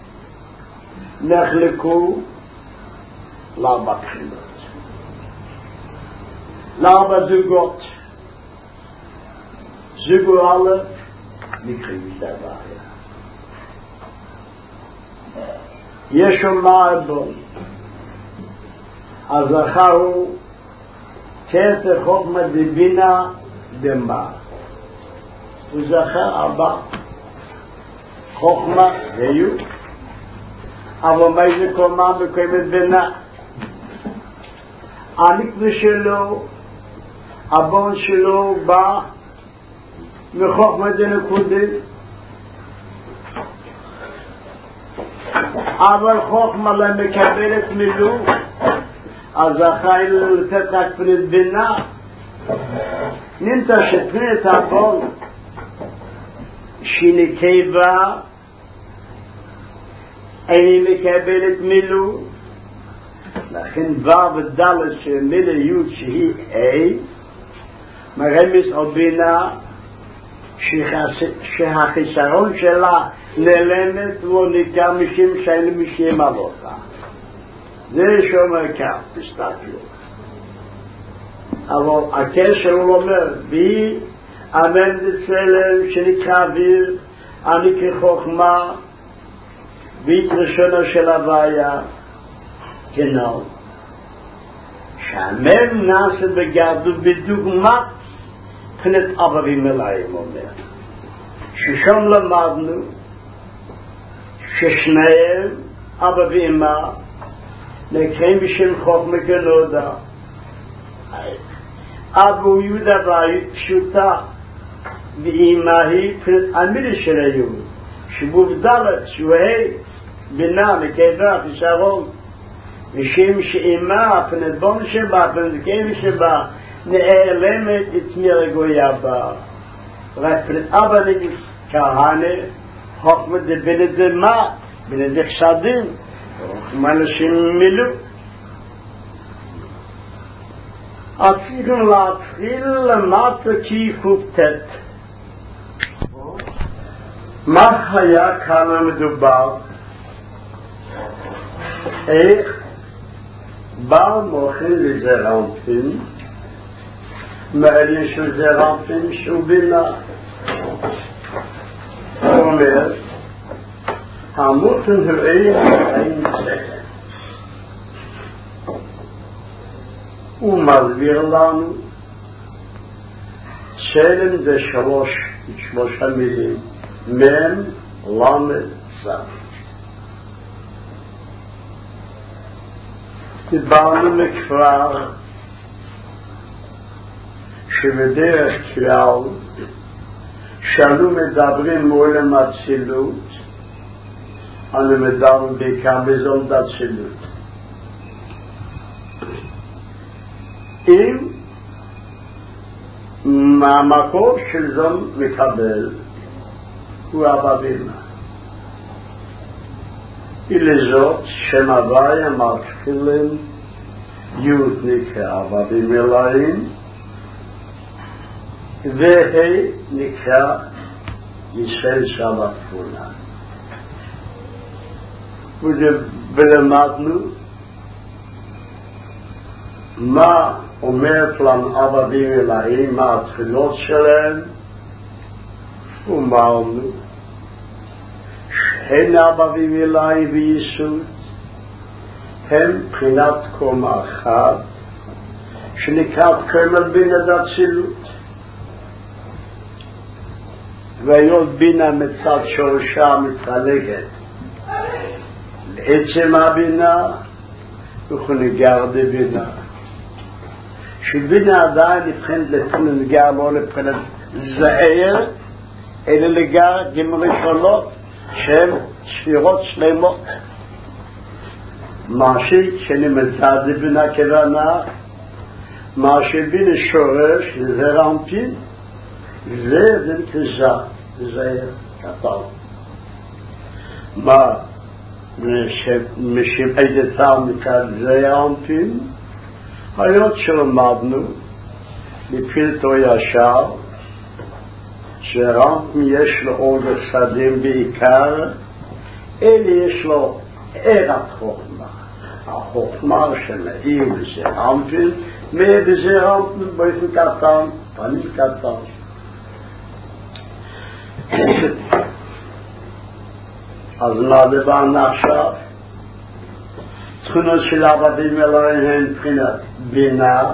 נחלקו לארבע בחינות לארבע זוגות זוג א' נקרא יהודה והיה יש אומר בו הזכר הוא כתר חוכמה דבינה דמה הוא זכר ארבע חוכמה היו אבל מאיזה קומה מקיימת בינה הנקווה שלו הבון שלו בא מחוכמה דנקודית אבל חוכמה לא מקבלת מילו אז החי לתת רק פנת בינה נמצא שפנת הבון שנקבה אני מקבלת מילו לכן ו' וד' שמילה י' שהיא A מרמז על בינה שהחיסרון שלה נעלמת ונקרא משום שאין משם על אותה זה שאומר כך בסתכלות אבל הקשר הוא אומר בי אמן בצלם שנקרא אוויר אני כחוכמה בהתרשונו של הוויה, genau. שהמם נעשה בגרדות בדוגמת פנת אבא ומלאים אומר. ששם למדנו ששניהם, אבא ואמא, נקראים בשם חוכמה גנודה. אבא הוא יהודה והיא פשוטה, ואמא היא פנת המילה של היהוד. שבובדלת, שוהי, בינה, מקייבה, תשארון. משם שאימה, פנת בון שבה, פנת כאב שבה, נעלמת את מרגויה בה. רק פנת אבא נגיד כהנה, חוכמה דבנה דמה, בנה דחשדים, חוכמה לשם מילוא. צריכים להתחיל למטה כיפופתת. מה היה כאן המדובר? איך בעל מוכן לזרענפין, מעלים של זרענפין שהוא בינה. הוא אומר, המותן הוא אין שכל. הוא מסביר לנו, צלם זה שלוש המילים, מם, למד, צד. דיברנו מכבר שבדרך כלל שאנו מדברים מעולם הצילות, אנו מדברים בעיקר בזולת הצילות. אם מהמקור של זון מקבל הוא אבא ואמא. ולזאת שם הוויה מתחילים יוד נקרא אבא ומלאים והי נקרא ישראל שמה תפונה. ולמדנו מה אומרת לנו אבא ומלאים, מה התחילות שלהם, ומאמנו הן אבא ומלאים ויסוד הם בחינת קומה אחת שנקראת קומל בינה דאצילות, והיות בינה מצד שורשה מתחלקת לעצם הבינה וכנגר דבינה, שבינה עדיין נבחנת לפנגר לא לבחינת זעיר אלא לגר גם ראשונות שהן ספירות שלמות. מה שנמצא דבינה כוונה, מה שבינה שורש זרענפין, זה נקרא זעיר קטן. מה משמעידתה מכאן זרענפין, היות שלמדנו לפילתו ישר שרענפין יש לו עוד שדים בעיקר, אלה יש לו ערת חוכמה. החוכמה שמאיר לזרענפין, מאיר לזרענפין באופן קטן, פנים קטן. אז מה דיברנו עכשיו? תכונות של עבדים אלוהים הן מבחינת בינה,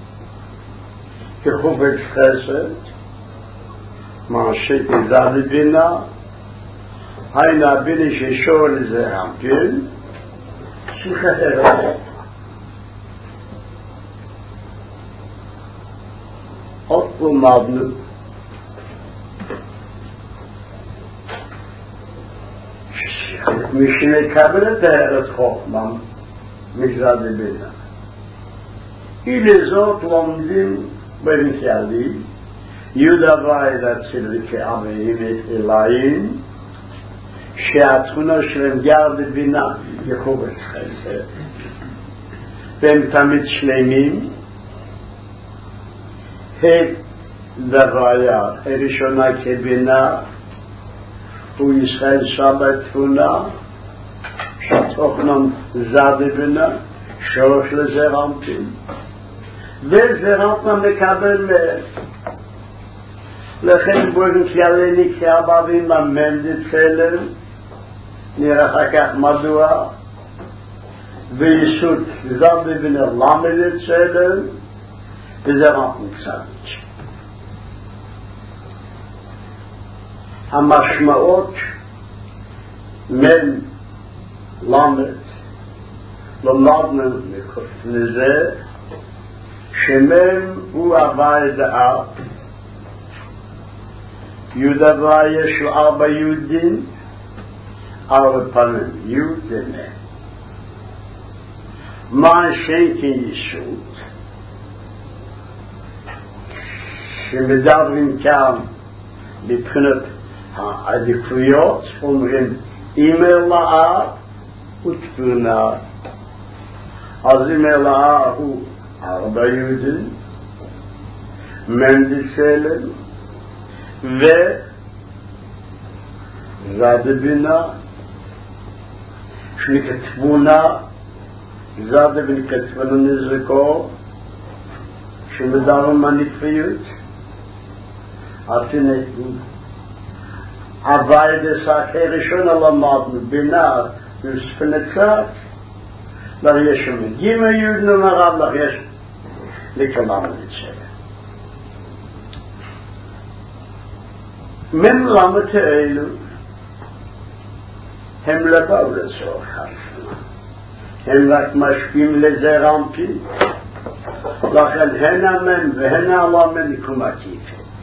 כחופץ חסד, מה שתדע לבינה, היינו הבינה ששור לזרענפין, שחררת. עוד למדנו מי שנקבל את הערת חוכמה מצד לבינה. ולזאת לומדים במכללי יהודה ואצל כאבים אליים שהתכונה שלהם גר בבינה יחובץ חסד והם תמיד שלמים. דביה הראשונה כבינה הוא ישראל שמה תכונה שתוכנם זד בינה שורש לזרענפין וזרענפין מקבל מהם. לכן בורים כללי נקרא באבים המם דצלם נראה אחר כך מדוע, ויסוד זד בן למד אצלם, וזה רק מצדיק. המשמעות מן למד, למדנו לזה, שמן הוא הווי דעת, יהודה וישו 4 יהודים, 4 פעמים, יהוד דמה. מה שאין ישות, שמדברים כאן מבחינת העדיפויות, אומרים אימא לאב ותבונה. אז אימא לאב הוא 4 יהודים, מנדסלם וזד בינה, שנקתבונה, זד ונקתבונה נזרקו, שמדברים מניפיות, עשינו הווי דסק הראשון למדנו בינה וספנצת, לך יש מגימה יהודנו מרב, לך יש לקלם לצלם. מן למד האלו הם לבאו לצורך חשמה, הם רק משפיעים לזה רמפי, לכן הן המן והן הלמן נקומתיף.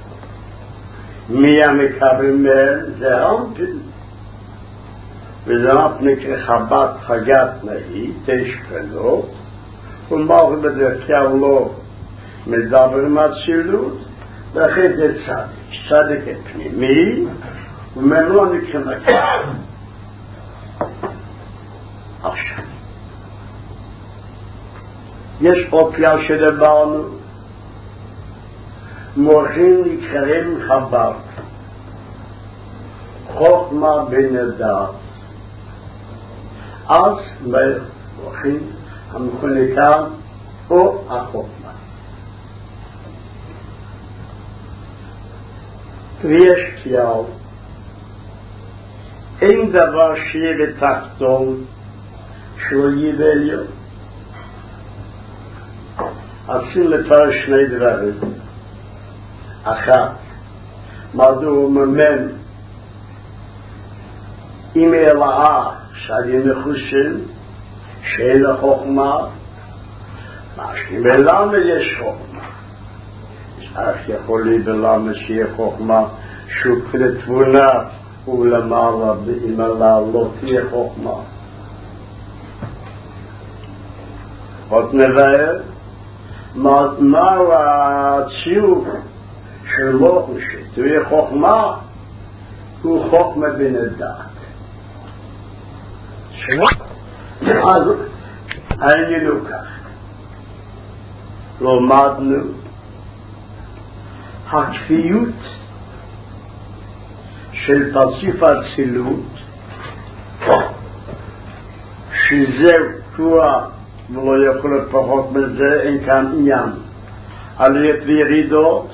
מי המקבל מהם זה רמפי, וזה רק נקרא חבת חגת נהי, 9 קלות, ומאור בדרך כלל לא מדבר מהצילות, ואחרי זה צדיק, צדיק פנימי, וממנו נקרא מקבל. עכשיו, יש אופיה שדברנו, מורחים נקראים חב"ד, חוכמה בין הדעת. אז מורחים המכונה או החוכמה. ויש כלל, אין דבר שיהיה בתחתון שהוא יבליון. עושים לפרש 2 דברים. אחת, מדוע ממן אם אלאה שאני נחושים שאין החוכמה, משהו בלמה יש חוכמה. אז יכול לי בלמה שיהיה חוכמה שהוא כתבונה ולמעלה אם אלאה לא תהיה חוכמה. עוד נבהר מהו הציור שלו שתהיה חוכמה, הוא חוכמה בין הדעת. אז העניין הוא כך, למדנו הכפיות של פרצוף האצילות, שזה כבר ולא יכול להיות פחות מזה, אין כאן עניין. עליות וירידות,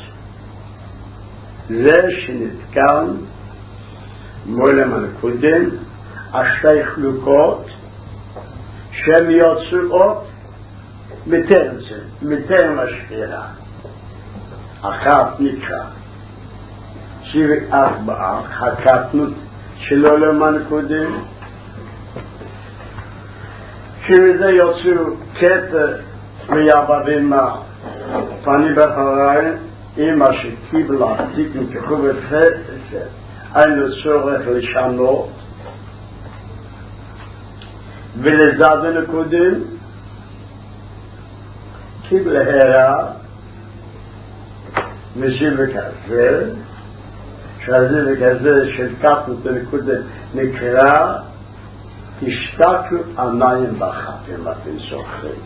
זה שנתקן מולם הנקודם, 2 חלוקות שהן יוצאות מטרם השחירה. אחת נקרא 74, הקטנות של עולם הנקודם, שזה יוצאו קטע מיבבים פנים בחריים, אמא שקיבלה תיקון כחובת חסד, אין לו צורך לשנות, ולזד הנקודם, קיבלה הערה, מזיווק הזה, שהזיווק הזה של קטנות הנקודם נקרא, השתקו עיניים באחת, אם אתם זוכרים.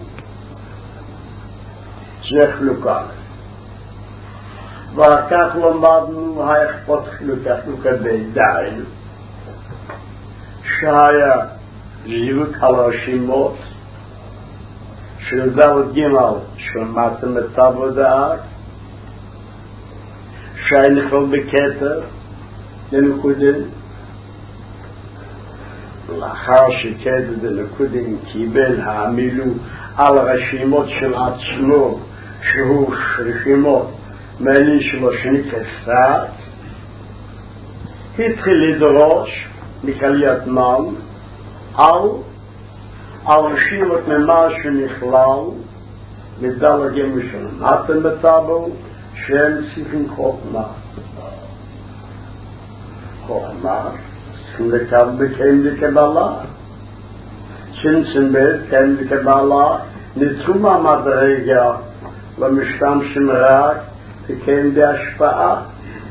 זה חלוקה. ואחר כך למדנו האכפות חלוקה בידיים, שהיה זיווק על הרשימות, של ד' ג' שמעתם את העבודה, שהיה נכלל בכתר, לנקודם, לאחר שקד בנקודים קיבל העמילו על רשימות של עצמו, שהוא רשימות מעלין שלו שנקסת, התחיל לדרוש מקליית מן על רשימות ממה שנכלל מדלגים ראשונים. אתם בטאבו שהם צריכים חוכמה. חוכמה צריכים לקיים לקבלה. שינסנבד קיים לקבלה נצאו מהמדרגה למשתמשים רק לקיים בהשפעה.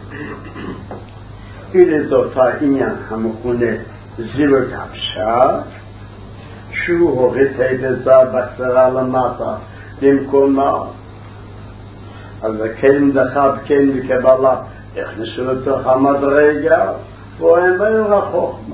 הנה זאת העניין המכונה זילות הפשט, שהוא הוריד הידזה בקצרה למטה במקומה, אז הקיים דחב קיים לקבלה הכניסו לתוך המדרגה והם באים לחוכמה.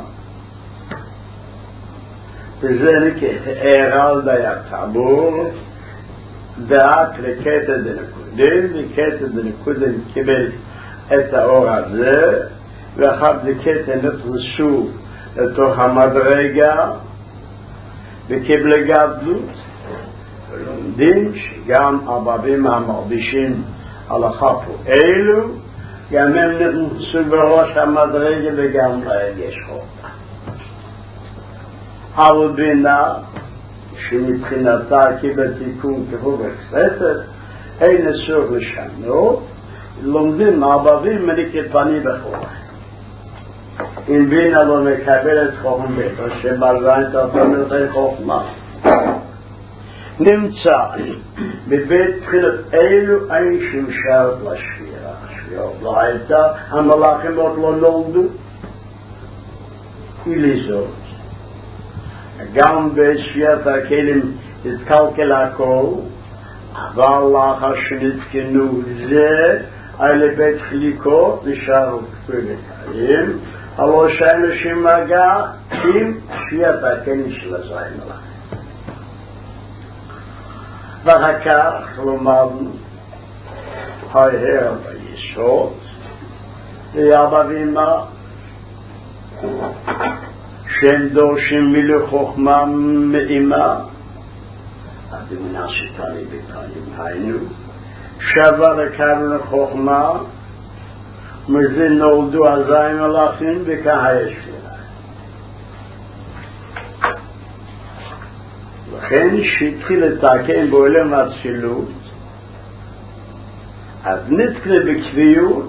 וזה נקרא על דיית טבור דעת לקטע דנקודים, וקטע דנקודים קיבל את האור הזה, ואחר לקטע נתרסו לתוך המדרגה וקיבל גדלות. ולומדים שגם הבבים המרבישים על החפו אלו, גם הם נכנסו בראש המדרגה וגם להם יש חוכמה. אבל בינה שמבחינתה קיבל תיקון כהוא וכספת, אין צורך לשנות, לומדים מהבבים מניקת פנים בחוכמה. אם בינה לא מקבלת חוכמה ביתו, שבלזיים תרפנות אין חוכמה. נמצא בבית תחילת אלו אין שום שרת לשבירה. השבירה לא הייתה, המלאכים עוד לא נולדו. ולזאת. גם בשביעת הכלים התקלקל הכל, אבל לאחר שנתקנו זה, על בית חליקות נשארו כפולים, הלא שאנשים מגע עם שביעת הכלים של הזין מלאכים. ואחר כך לומדנו ההר ביסוד, ואבא ואמא שהם דורשים מלא חוכמה מאמא, הדמינה שתני בפנים היינו, שווה לקרן חוכמה, מזה נולדו הזין מלאכים וכהה שלה. לכן שהתחיל לתקן בעולם האצילות, אז נתקלה בקביעות,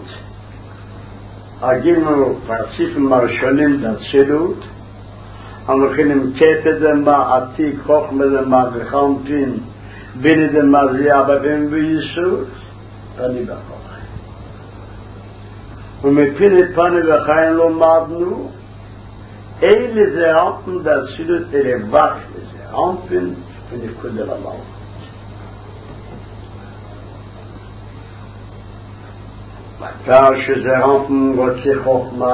הגינו פרציפים הראשונים באצילות, המכין עם קטע דמה, עתיק, חוכמה דמה, וחמפין, ביני דמה, זה אבבים ויסות, פני בחיים. ומפין את פני בחיים לומדנו, אלה זה אמפן באצילות אלה בח לזה, אמפן ונקודה למלכות. בתר שזה אמפן רוצה חוכמה,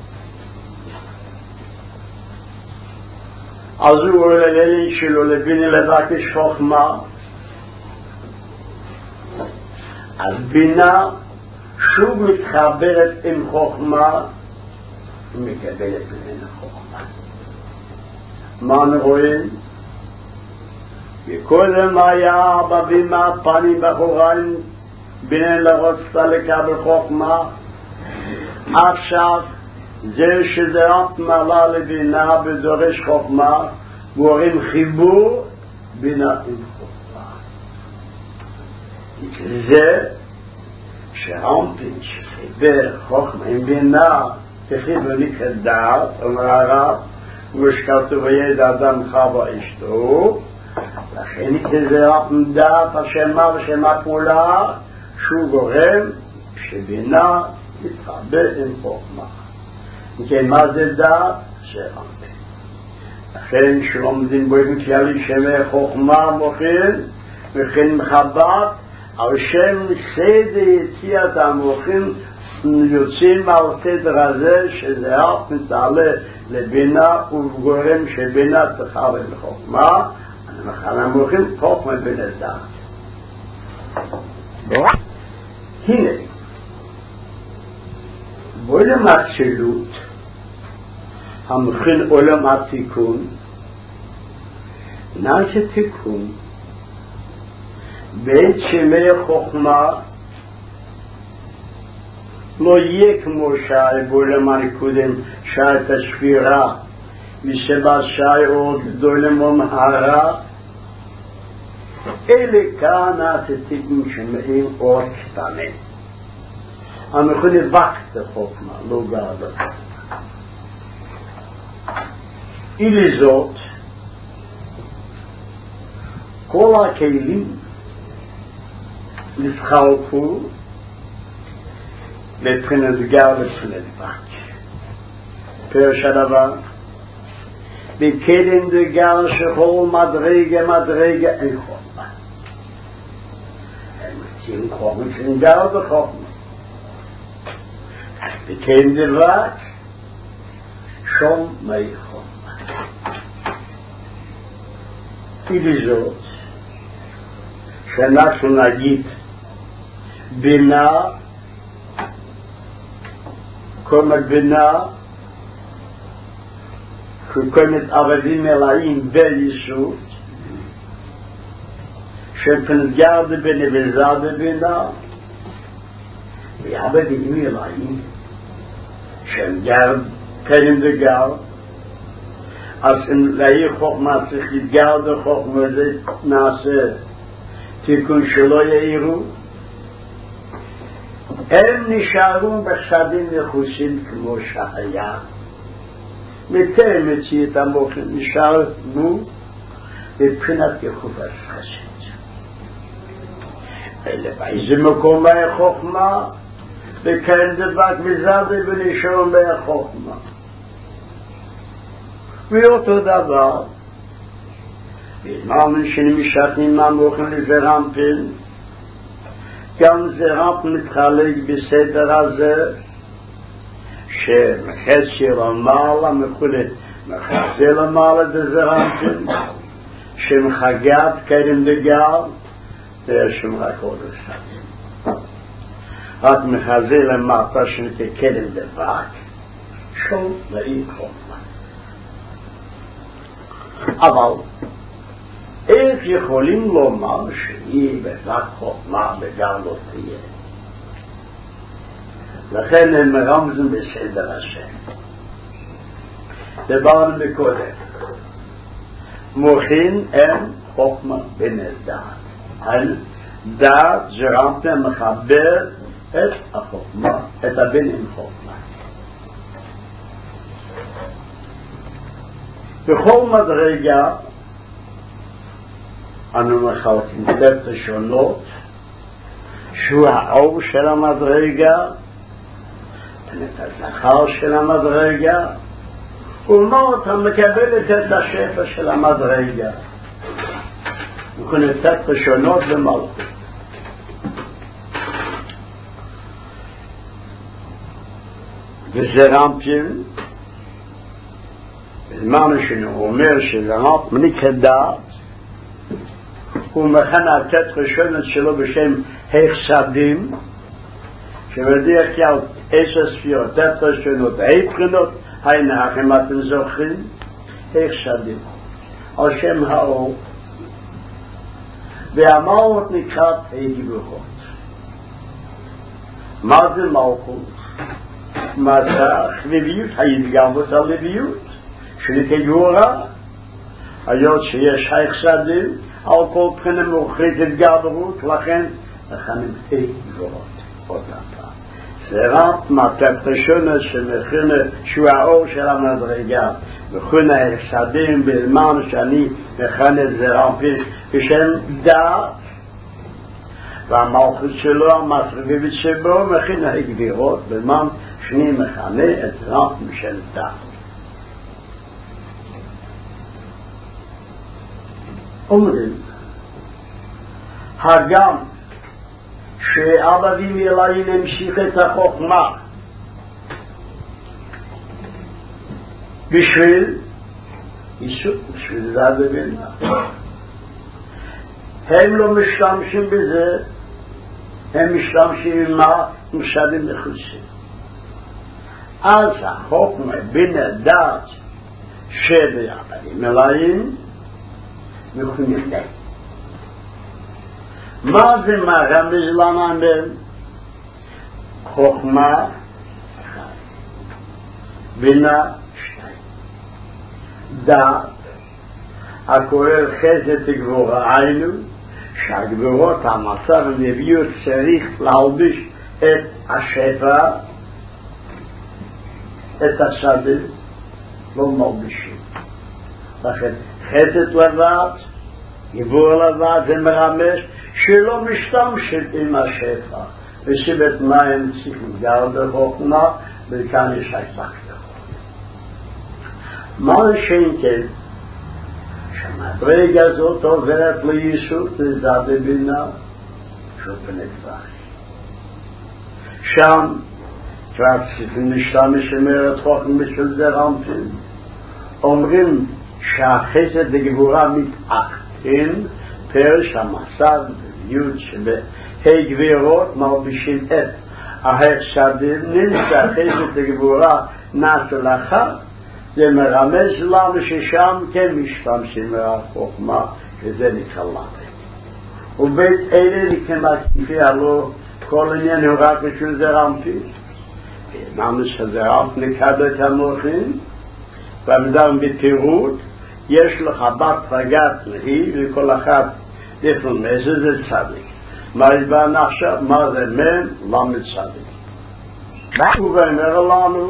אז הוא לילין שלו לביני לבקש חוכמה, אז בינה שוב מתחברת עם חוכמה ומקבלת ממנה חוכמה. מה רואים? וקודם היה בבימה פנים בחוריים בינה לרוצתה לקבל חוכמה, עכשיו זה שזה רק מעלה לבינה ודורש חוכמה, גורם חיבור בינה עם חוכמה. זה שהאמפין שחיבר חוכמה עם בינה תחיבו נקרא דעת, אומר הרב, ושכתוב וידע אדם חווה אשתו, לכן זה רק דעת השמה ושמה כולה, שהוא גורם שבינה תתחבר עם חוכמה. כן, מה זה דעת? זה אמפין. לכן שלומדים בו עם כללי שמי חוכמה מוכן, וכן מחבת, על שם סדר יציאת המוחים יוצאים על סדר הזה, שזה אף מתעלה לבינה וגורם שבינה תחבר לחוכמה, אנחנו המוחים חוכמה בין הדעת. הנה, בואי למצילות, המכין עולם התיקון, נעשה תיקון בעת שמי חוכמה לא יהיה כמו שי בעולם הנקודם שעת השפירה ושבא שי עוד גדול ממהרה, אלה כאן נעשה תיקון שמעים עוד קטנים. המכין וקט חוכמה, לא גרדה. אילי זאת, כל הכלים נתחלקו לבחינת גר לבחינת וק. פירוש הדבר, בכלים דגר שכל מדרגה אין חוכמה. הם מציעים חוכמה של גר בחוכמה. בכלים דבק, שום מי חוכמה. אילי זאת, שאנחנו נגיד בינה, קומת בינה, קומת ערבים מלאים בישות, שפן גרד בינה וזד בינה, וערבים מלאים, שהם גרד, קיים וגרד, אז אם להיא חוכמה צריך להתגרד חוכמה, זה נעשה תיקון שלא יאירו, הם נשארו בשדים נחושים כמו שהיה, מתי מציאת המוחים נשארנו מבחינת יחוב השחשת. אלה באיזה מקום היה חוכמה, וכאן דבק וזרדי ונשארו מהחוכמה. ואותו דבר, בזמן שנמשכנים מהמוחים לזרמפין, גם זרמפ מתחלק בסדר הזה, שמחצי למעלה מכולת, מחצי למעלה דזרמפין, שמחגת קדם דגל, וישם רק עוד אחד. רק מחצי למטה שנתקדם דבק, שום לאי חוכמה. אבל איך יכולים לומר שהיא בבת חוכמה וגם לא תהיה? לכן הם מרמזים בסדר השם. דיברנו בקודם. מוחין הם חוכמה בין דעת. דעת זרמתם מחבר את החוכמה, את הבן עם חוכמה. בכל מדרגה אנו מחלקים שתי שונות, שהוא האור של המדרגה, את הזכר של המדרגה, ומה אתה מקבלת את השפע של המדרגה. אנחנו נתת שונות במלכות. וזרמפים, בזמן שהוא אומר שזרמפ מניקדעת, הוא מכן לתת ראשונת שלו בשם החסדים, שמדיח כעל 10 ספירות, תת ראשונות, בחינות, היינה לכם אתם זוכרים, החסדים, על שם האור, והמלכות נקראת הגבורות. מה זה מלכות? מה זה הלביות, ההתגלות הלביות, שנקרא גבורה, היות שיש החסדים, על כל בחינה מאוחרת התגברות, לכן לכנים גבורות. עוד פעם. זה רק מתת ראשונה שמכינה שהוא האור של המדרגה, מכינה החסדים בזמן שאני מכינה את זה רמפי בשם דעת, והמלכות שלו, המסרגבית שבו, מכינה הגבירות בזמן שאני מכינה את רמפי של דעת. אומרים, הגם שאבא ומילאים המשיך את החוכמה בשביל איסור, בשביל זה בבינה. הם לא משתמשים בזה, הם משתמשים עם מה? משאבים נחוצים. אז החוכמה בינה דעת שביחדים מלאים יכולים להם. מה זה מרמז לנו? חוכמה בינה שתיים, דעת הכולל חסד וגבורה, היינו שהגבורות המצב הנביאות צריך להלביש את השפע, את השדה, לא מלבישים. לכן חסד לבד, גבור לבד, זה מרמז שלא משתמשים עם השפע, ושבט מים צריכים גר בחוכמה, וכאן יש התבקת. מה שאינכן, שהמדרגה הזאת עוברת לישות לזד בינה, שופן נפח. שם, כבר צריכים להשתמש שמרת חוכמה של זרענפין, אומרים שהחסד וגבורה מתאחדים, פרש המסד ויוד שבהי גבירות מלבישים את ההחסדים, נמצא חסד וגבורה נעשה לך, זה מרמז לנו ששם כן משתמשים מהחוכמה, וזה נקרא למד. ובית אלה כמקיפי הלא כל עניין הוא רק בשביל זרענפין. אמרנו שזרענפין נקבל את המוחים, ועמדם בפירוט, יש לך בת פגת להי, וכל אחד לפעמים איזה זה צדיק. מה יבן עכשיו? מה זה מן? למד צדיק. ואומר לנו,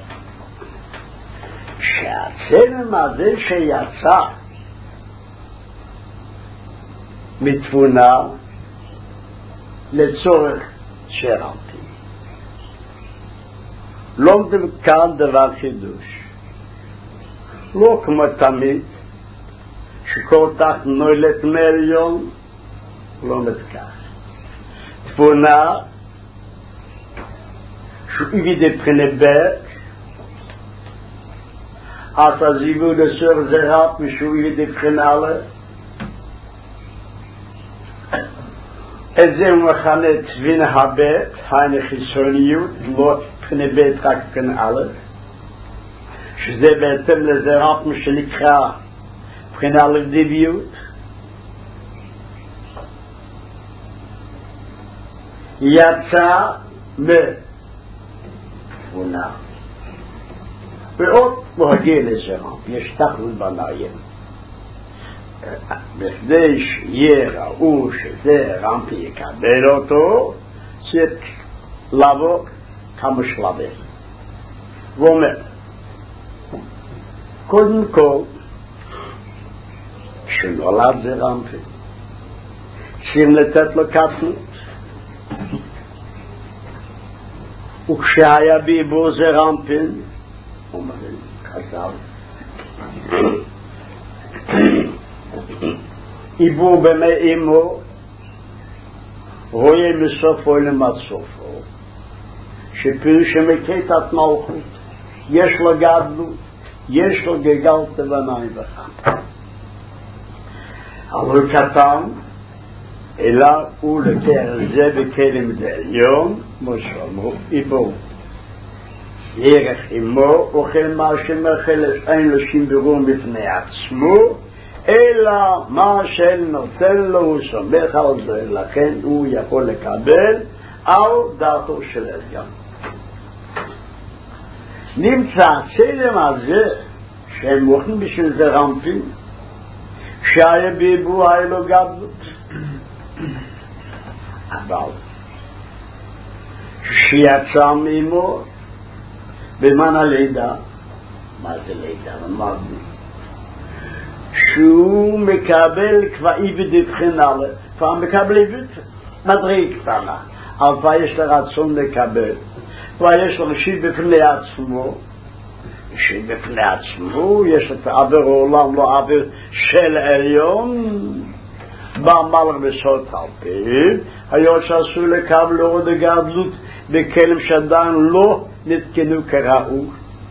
שהצלם הזה שיצא מתבונה לצורך שרנתי. לומדים כאן דבר חידוש. לא כמו תמיד, שכל כך נולד מיליון, לא מתקח. תבונה, שהוא יגיד פרנבק, אז הזיבו לסור זרעת משהו ידי פרנאלה, את זה הוא מכנה צבין הבט, היינה חיסוניות, לא פרנבט רק פרנאלה, שזה בהתאם לזרעת שנקרא פרנאלה דיביות, יצא מתבונה. ועוד להגיע לזרעם, יש תחלות בניים. בכדי שיהיה ראו שזה רמפי יקבל אותו, צריך לעבור כמה שלבים. ואומר, קודם כל, כשנולד זה רמפי, צריכים לתת לו קטנות. וכשהיה בעיבור זה רמפין, אומרים, חז"ל, עיבור במי אמו, רואה מסופו למד סופו, שפירוש שמקטת מלכות, יש לו גדלות, יש לו גגלת בניים וחם. אבל קטן, אלא הוא לקר זה בכלם דעליון, כמו שאומרו, עיבור. ירח עמו, אוכל מה שמאכל אין לו שום בירור בפני עצמו, אלא מה שנותן לו הוא סומך על זה, לכן הוא יכול לקבל על דעתו של עליון. נמצא הצלם הזה, שהם מוכנים בשביל זה רמפים, שהיה בעיבור היה לו גדלות. אבל שיצא מאמו במן הלידה, מה זה לידה? אמרנו שהוא מקבל כבר עיבד בבחינה, כבר מקבל עיבד מדריג קטנה, אבל כבר יש לרצון לקבל, כבר יש לרשיב בפני עצמו, רשיב בפני עצמו, יש את עבר העולם, לא עבר של עליון, בעמל בסוד תלפיד, היום שעשו לקבל עוד הגדלות בכלם שעדיין לא נתקנו כראו,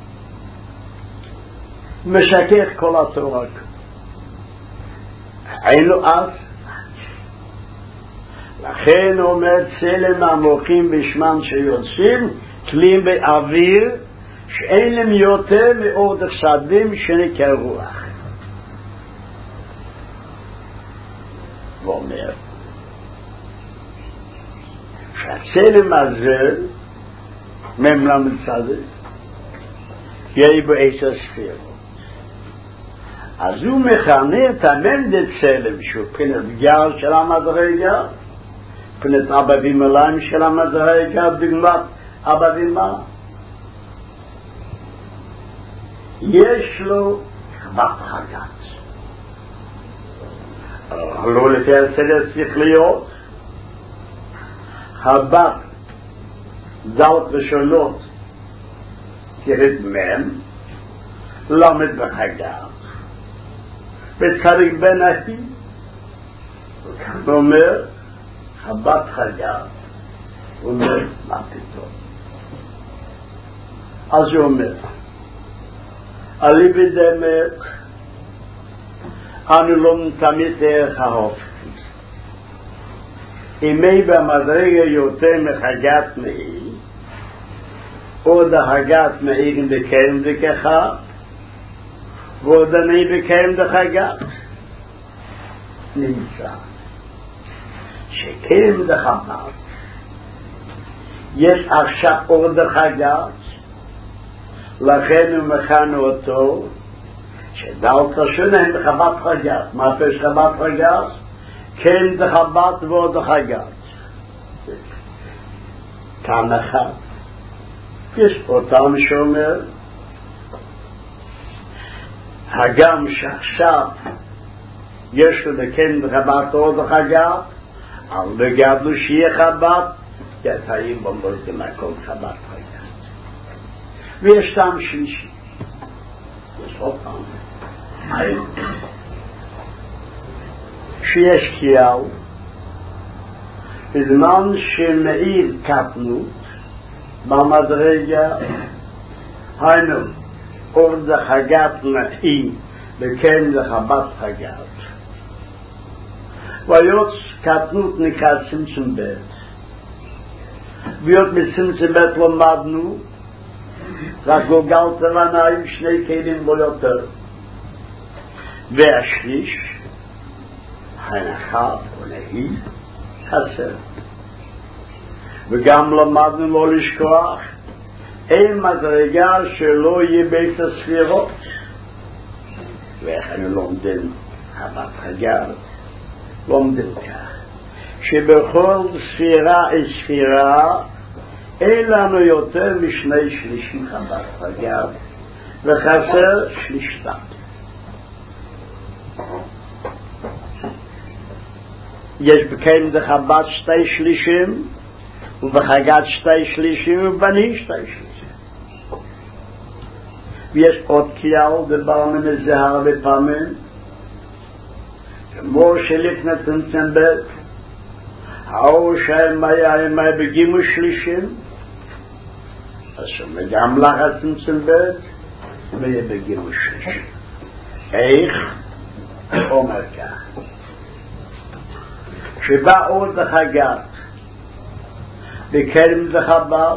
משכך כל התורה. היינו אז, לכן אומר צלם המוחים בשמן שיוצאים, תלים באוויר, שאין להם יותר מאור דחסדים שנקרא רוח. ואומר שהצלם הזה ממלם צדיק יהיה בו 10 ספירות. אז הוא מכנה את המנדת צלם שהוא פנת גר של המדרגה, פנת אבא ומליים של המדרגה, דוגמת אבא ומה. יש לו חוות חגת. לא לפי הסדר צריך להיות חוות דלת ושונות תרד מם למד בחגת וצריך בין אחי ואומר חוות חגת אומר מה פתאום. אז הוא אומר עלי בדמק אנו לא תמיד דרך ההופכי אימי במדרגה יותר מחגת מאי עוד החגת מאי בקיים דכחה ועוד אני בקיים דחגת נמצא שקיים דחמת יש עכשיו עוד החגת לכן הוא מכנה אותו שדלת שונה עם חוות חגת. מה פש חוות חגת? כן דחבת ועוד חגת. כאן אחד יש אותם שאומר הגם שעכשיו יש לו בכן דחבת ועוד חגת אבל בגדלו שיהיה חבת יתאים במות במקום חבת חגת. ויש טעם שלישי יש עוד פעם שיש קיאל בזמן שמאיר קטנות במדרגה היינו אור דחגת נאי וכן דחבת חגת ויוץ קטנות נקרא צמצום בית ויות מצמצום בית למדנו רק גולגלת לנאים 2 כלים לא יותר והשליש הנחה ונהי חסר וגם למדנו לא לשכוח אין מדרגה שלא יהיה בית הספירות ואיך אני לומדים חוות חגת לומדים כך שבכל ספירה ספירה אין לנו יותר מ2/3 חוות חגת וחסר שלישת. יש בקיים דחבת 2/3 ובחגת 2/3 ובני 2/3 ויש עוד קיאל דבר מנזהר הרבה פעמים כמו שלפני צמצם בית האור שהם היה בגימו 30 אז גם לחץ צמצם בית ויהיה בגימו 30 איך אומר כך שבא עוד החגת בקרם דחבת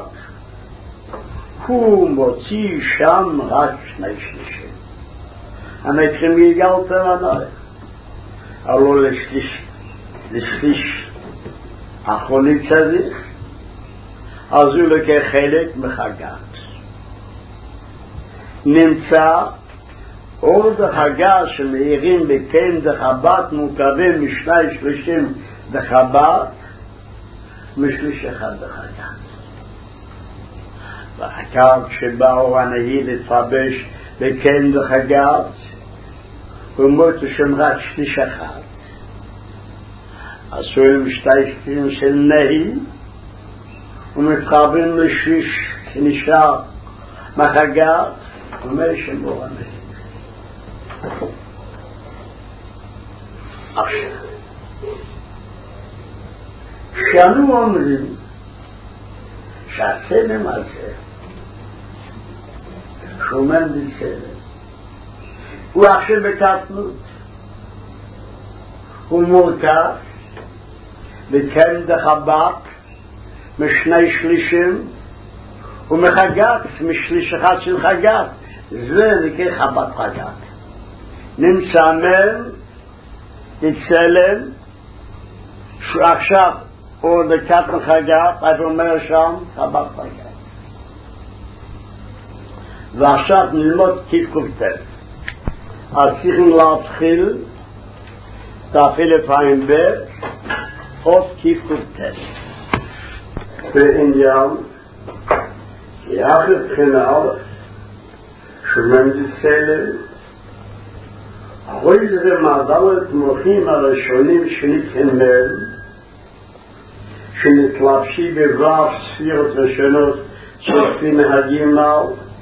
הוא מוציא שם רק 2/3 המתחילים יגלת לנאי הלא לשליש אחרוני צריך אז הוא לקח חלק מחגת נמצא עוד החגה שמאירים בקרם דחבת מוקרבים מ2/3 דחבת משליש אחד בחגת ואחר כשבאו הנהי להתפבש בקרם דחגת הוא מות שם רק שליש אחד עשו עם 2 של נהי ומתחרבים לשליש שנשאר מחגת אומר שבו הנהי עכשיו שאנו אומרים שהצלם הזה שומן בצלם הוא עכשיו בקטנות הוא מורכב בקרם דחבת מ2/3 ומחגת, משליש אחד של חגת, זה נקרא חב"ד חגת. נמצאמן, תצלם, שעכשיו הוא דקת חגת, אני אומר שם, חב"ד חגת. ועכשיו נלמוד תקופת. אז צריכים להתחיל, תאפיל לפעמים ב' עוד תקופת. בעניין, יחד בחינה א', שמנדסלם, אחרי זה מעדלת מוחים הראשונים שנתחן מהם, שנתלבשי בברב ספירות ראשונות שופי מהגימל,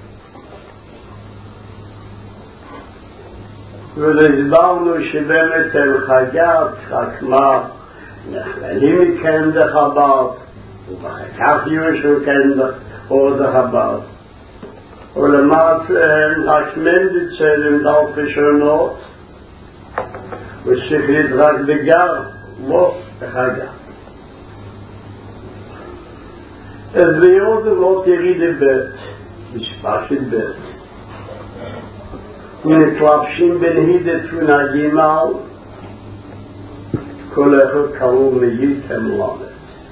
והסברנו שבאמת אל חגת, חכמה, נכללים מכן דחב"ד, ובחכך יושו כן עוד דחב"ד. ולמעשה רק מנדצלם דלת ראשונות, ושכלית רק בגר, לא בחגת. אז ביוד לא תריד בית, משפחת בית. ונתלבשים בנהידת ונגימל, כל אחד קרוב מייתם למד.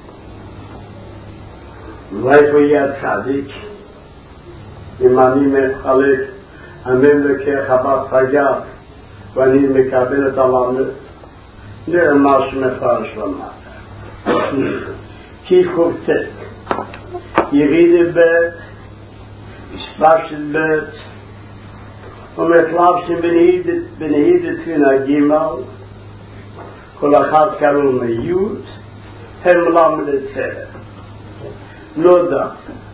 ואיפה יהיה צדיק, אם אני מחלק הממלכה חב"ד חגת, ואני מקבל את הלמד, נראה מה שמפרש למטה. כי חובטק, יריד בית, משפחת בית, ומתלבשים בנהידת ונגימל, כל אחד קרוב מיוד, הם למד את סדר. נודע,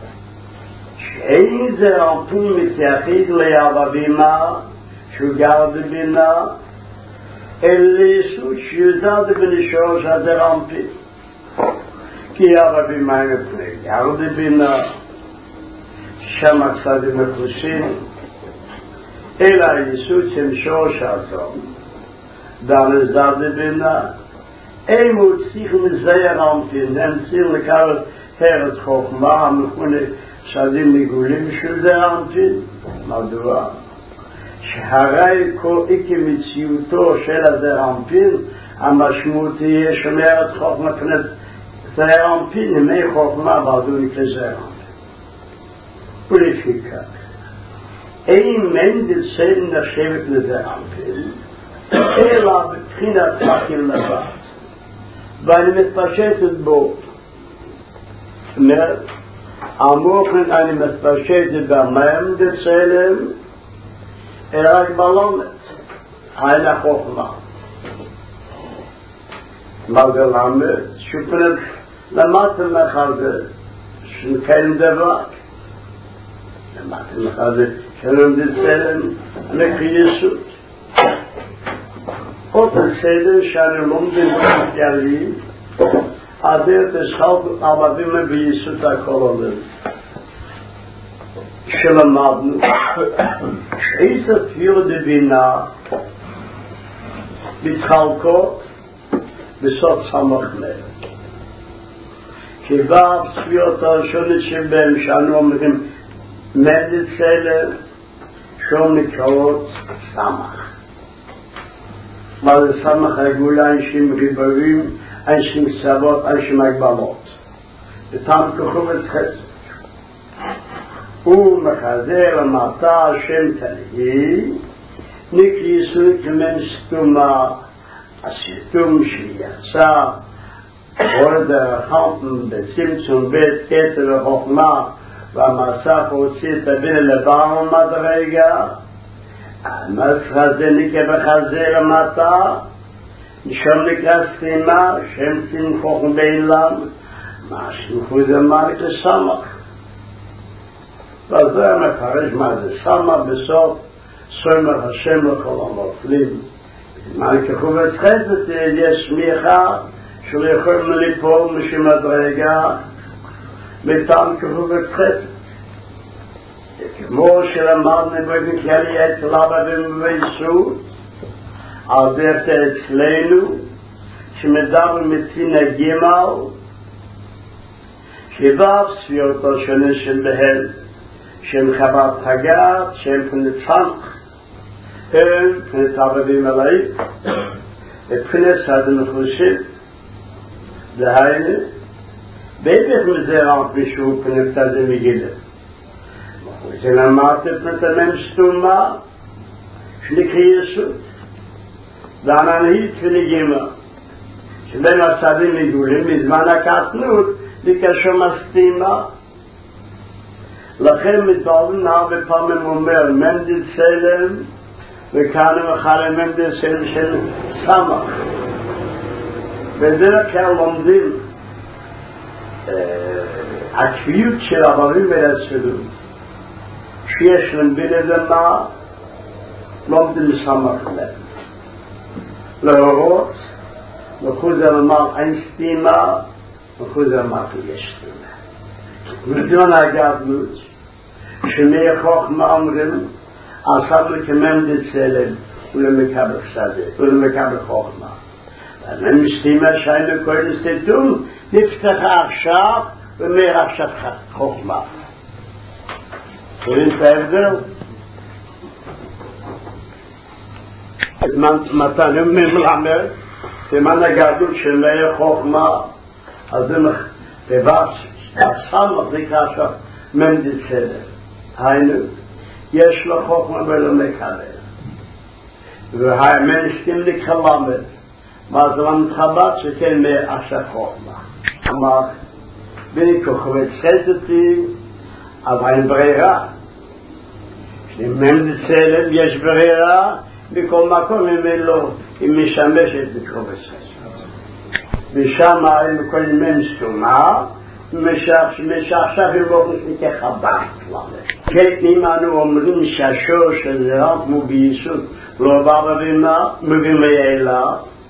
שאין זה רמפון מתייחד ליד הבימה, שהוא גר בבינה, אלא יסוד שיודע בנשור שזה רמפי. כי יד הבימה מפני גר בבינה, שם קצת מחוסים, אלא יסוד שמשור שעזום, דן זד בינה, הם מוצאים מזייר רמפין, הם צריכים לקראת ארץ חוכמה, המכונה שדים מגולים של זה רמפין. מדוע? שהרי כל איקי מציאותו של הזה רמפין, המשמעות תהיה שמארץ חוכמה כנת זה רמפין, ימי חוכמה ועדו נקרא זה רמפין. ולפי כך, אין מנדלסל נחשבת לזה רמפין, אלא בבחינת חכים לבד. ואני מתפשטת בו, אומרת, המוכן אני מתפשטת במנדלסלם, אלא רק בלומד, אין החוכמה. מה זה למד? שופנת למדתם לך זה, שכן דבר. למדתם לך זה, שמנדלסלם לקריסות. עוד הסדר שאני לומדים בגלי, הדרך תשחלת עבדים ביסוד הכוללים. שלמדנו, שאיזה תפיר דבינה, מתחלקות בסוד סמכנר. כבב ספיות הראשונות שבהם שאנו אומרים מנדלסלם, שום נקראות סמך. מה זה סמך רגולה, אנשים ריבורים, אנשים סבות, אנשים הגבלות. ותם כחובת חסד. הוא מחזר למטה השם תלהי, נקריסו כמן סתומה, הסתום שיצא, עוד החלטן בצמצום בית כתר וחוכמה, והמסך הוציא את הבינה לבעל מדרגה, המסחזה נקרא בחזר למטה, נשום נקרא סתימה, שם צמחוך בעילם, מה שמחו זה מרק לסמך. וזה מפרש מה זה סמך בסוף, סומך השם לכל המופלים. מה כחובת חסד יש סמיכה, שהוא יכול ליפול משמדרגה, מטעם כחובת חסד. כמו שלמדנו באופן כללי אצל אבא ויסוד, על דרך אצלנו, שמדבר מצין הגימל, כבב סביעותו שונה של בהל, שם חב"ד חגת, שם פנת צמח, פנת עבדים עלי, פנת סעד מחושים, דהיינו, בטח מזרח מישהו פנת הזה מגילה. זה למדת פנת הממשתומה, שנקריא יסוד, והמנהית ונגימה, שבין הסעדים מגולים, מזמן הקטנות, לקשר מסתימה. לכן מתבלן הרבה פעמים אומר מנדל סלם וכאן מחלה מנדל סלם של סמך. בדרך כלל לומדים הקביעות של עברים ולסדות שיש להם בין אדמה לומדים סמך להם. להורות מחוז המאל אין סתימה מחוז המאל יש סתימה. מדון הגדלות שמי חוכמה אומרים עשה מקמם דצלם ולמקבל שדה ולמקבל חוכמה. ואני מסתימה שהיינו כל הסתתום נפתח עכשיו ומאיר עכשיו חוכמה. קוראים את ההבדל? מתנים מלמד סימן הגדלות שמי חוכמה אז זה דבר הסם מחזיק עכשיו מנדל סלם. היינו, יש לו חוכמה ולא מקבל. והמנסים לקלמד, מה זה למתחבט שכן מעכשיו חוכמה. אמר, בני כוכבי צחזתי, אבל אין ברירה. מנדל סלם יש ברירה, בכל מקום אם משמשת בכוכבי צחזתי. ושם היינו כל מנסומה, משעכשיו הם לא נכנסים כחב"ד. כן, אנו אומרים שהשור של זרעת מוביסות לא בא מבין לילה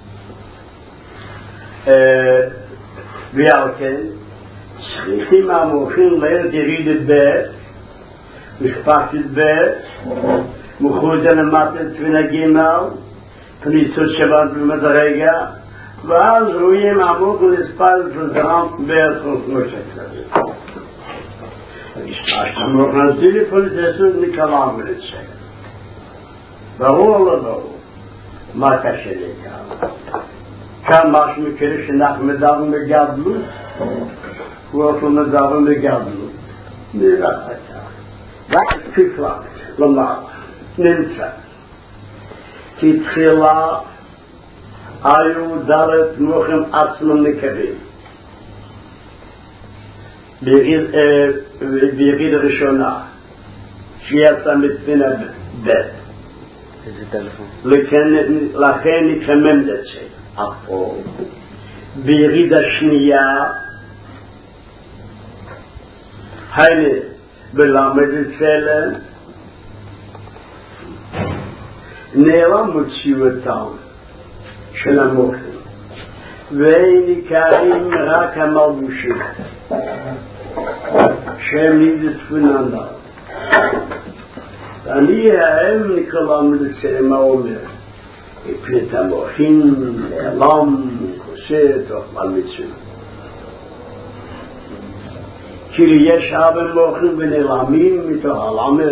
ועל כן צריכים המוחים ליל ירידת בית משפחת בית מחוז למטת ונגימל פניצות שבת במדרגה ואז רואים עמוק לספל של זרעת בית ונשקלת אנחנו נזיל לפעול תעשו נקלם ולצ'ק ברור לא ברור מה קשה לכאן כאן משהו מכיר שאנחנו מדברים בגדלות הוא אפילו מדברים בגדלות נראה כך רק תפלט לומר נמצא כי תחילה היו דלת מוחם עצמם נקבים ביריד הראשונה שיצא מתפינה בית לכן נתחמם לצאת אפו ביריד השנייה היינו בלמד לצלם נעלם מציאותם של המוחים ונקראים רק המלבושים שהם נדפון עליו. אני האם נקלם לצלם האומר פלט המוחים נעלם חוסה תוך מלמצים כאילו יש הרבה מוחים ונעלמים מתוך הלמד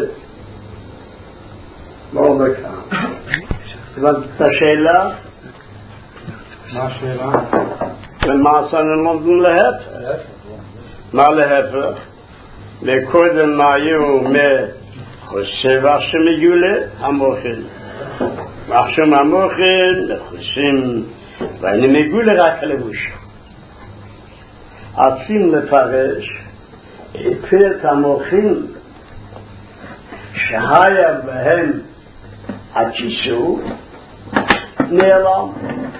מה אומר כאן? הבנת את השאלה? מה השאלה? ולמעשה אני לומדים להפך. מה להפך? לקודם מה היו מחושב עכשיו מגולה המוחים. ועכשיו המוחים לחושים ואני מגולה רק לבוש. עצים לפרש את המוחים שהיה בהם התשיסות נעלם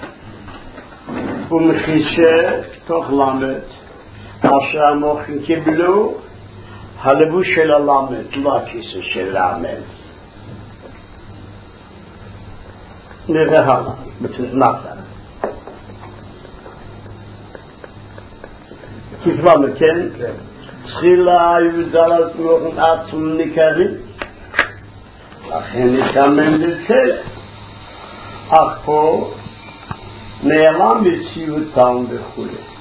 ומחישה תוך למד אשר המוחים קיבלו הלבוש של הלמד לא הכיסא של למד נראה הלאה בתזמתה כפלם כן תחילה היו דלת מוחים עצמם ניכרים לכן נתאמן לצלם אך פה נעלם מציאותם וכו'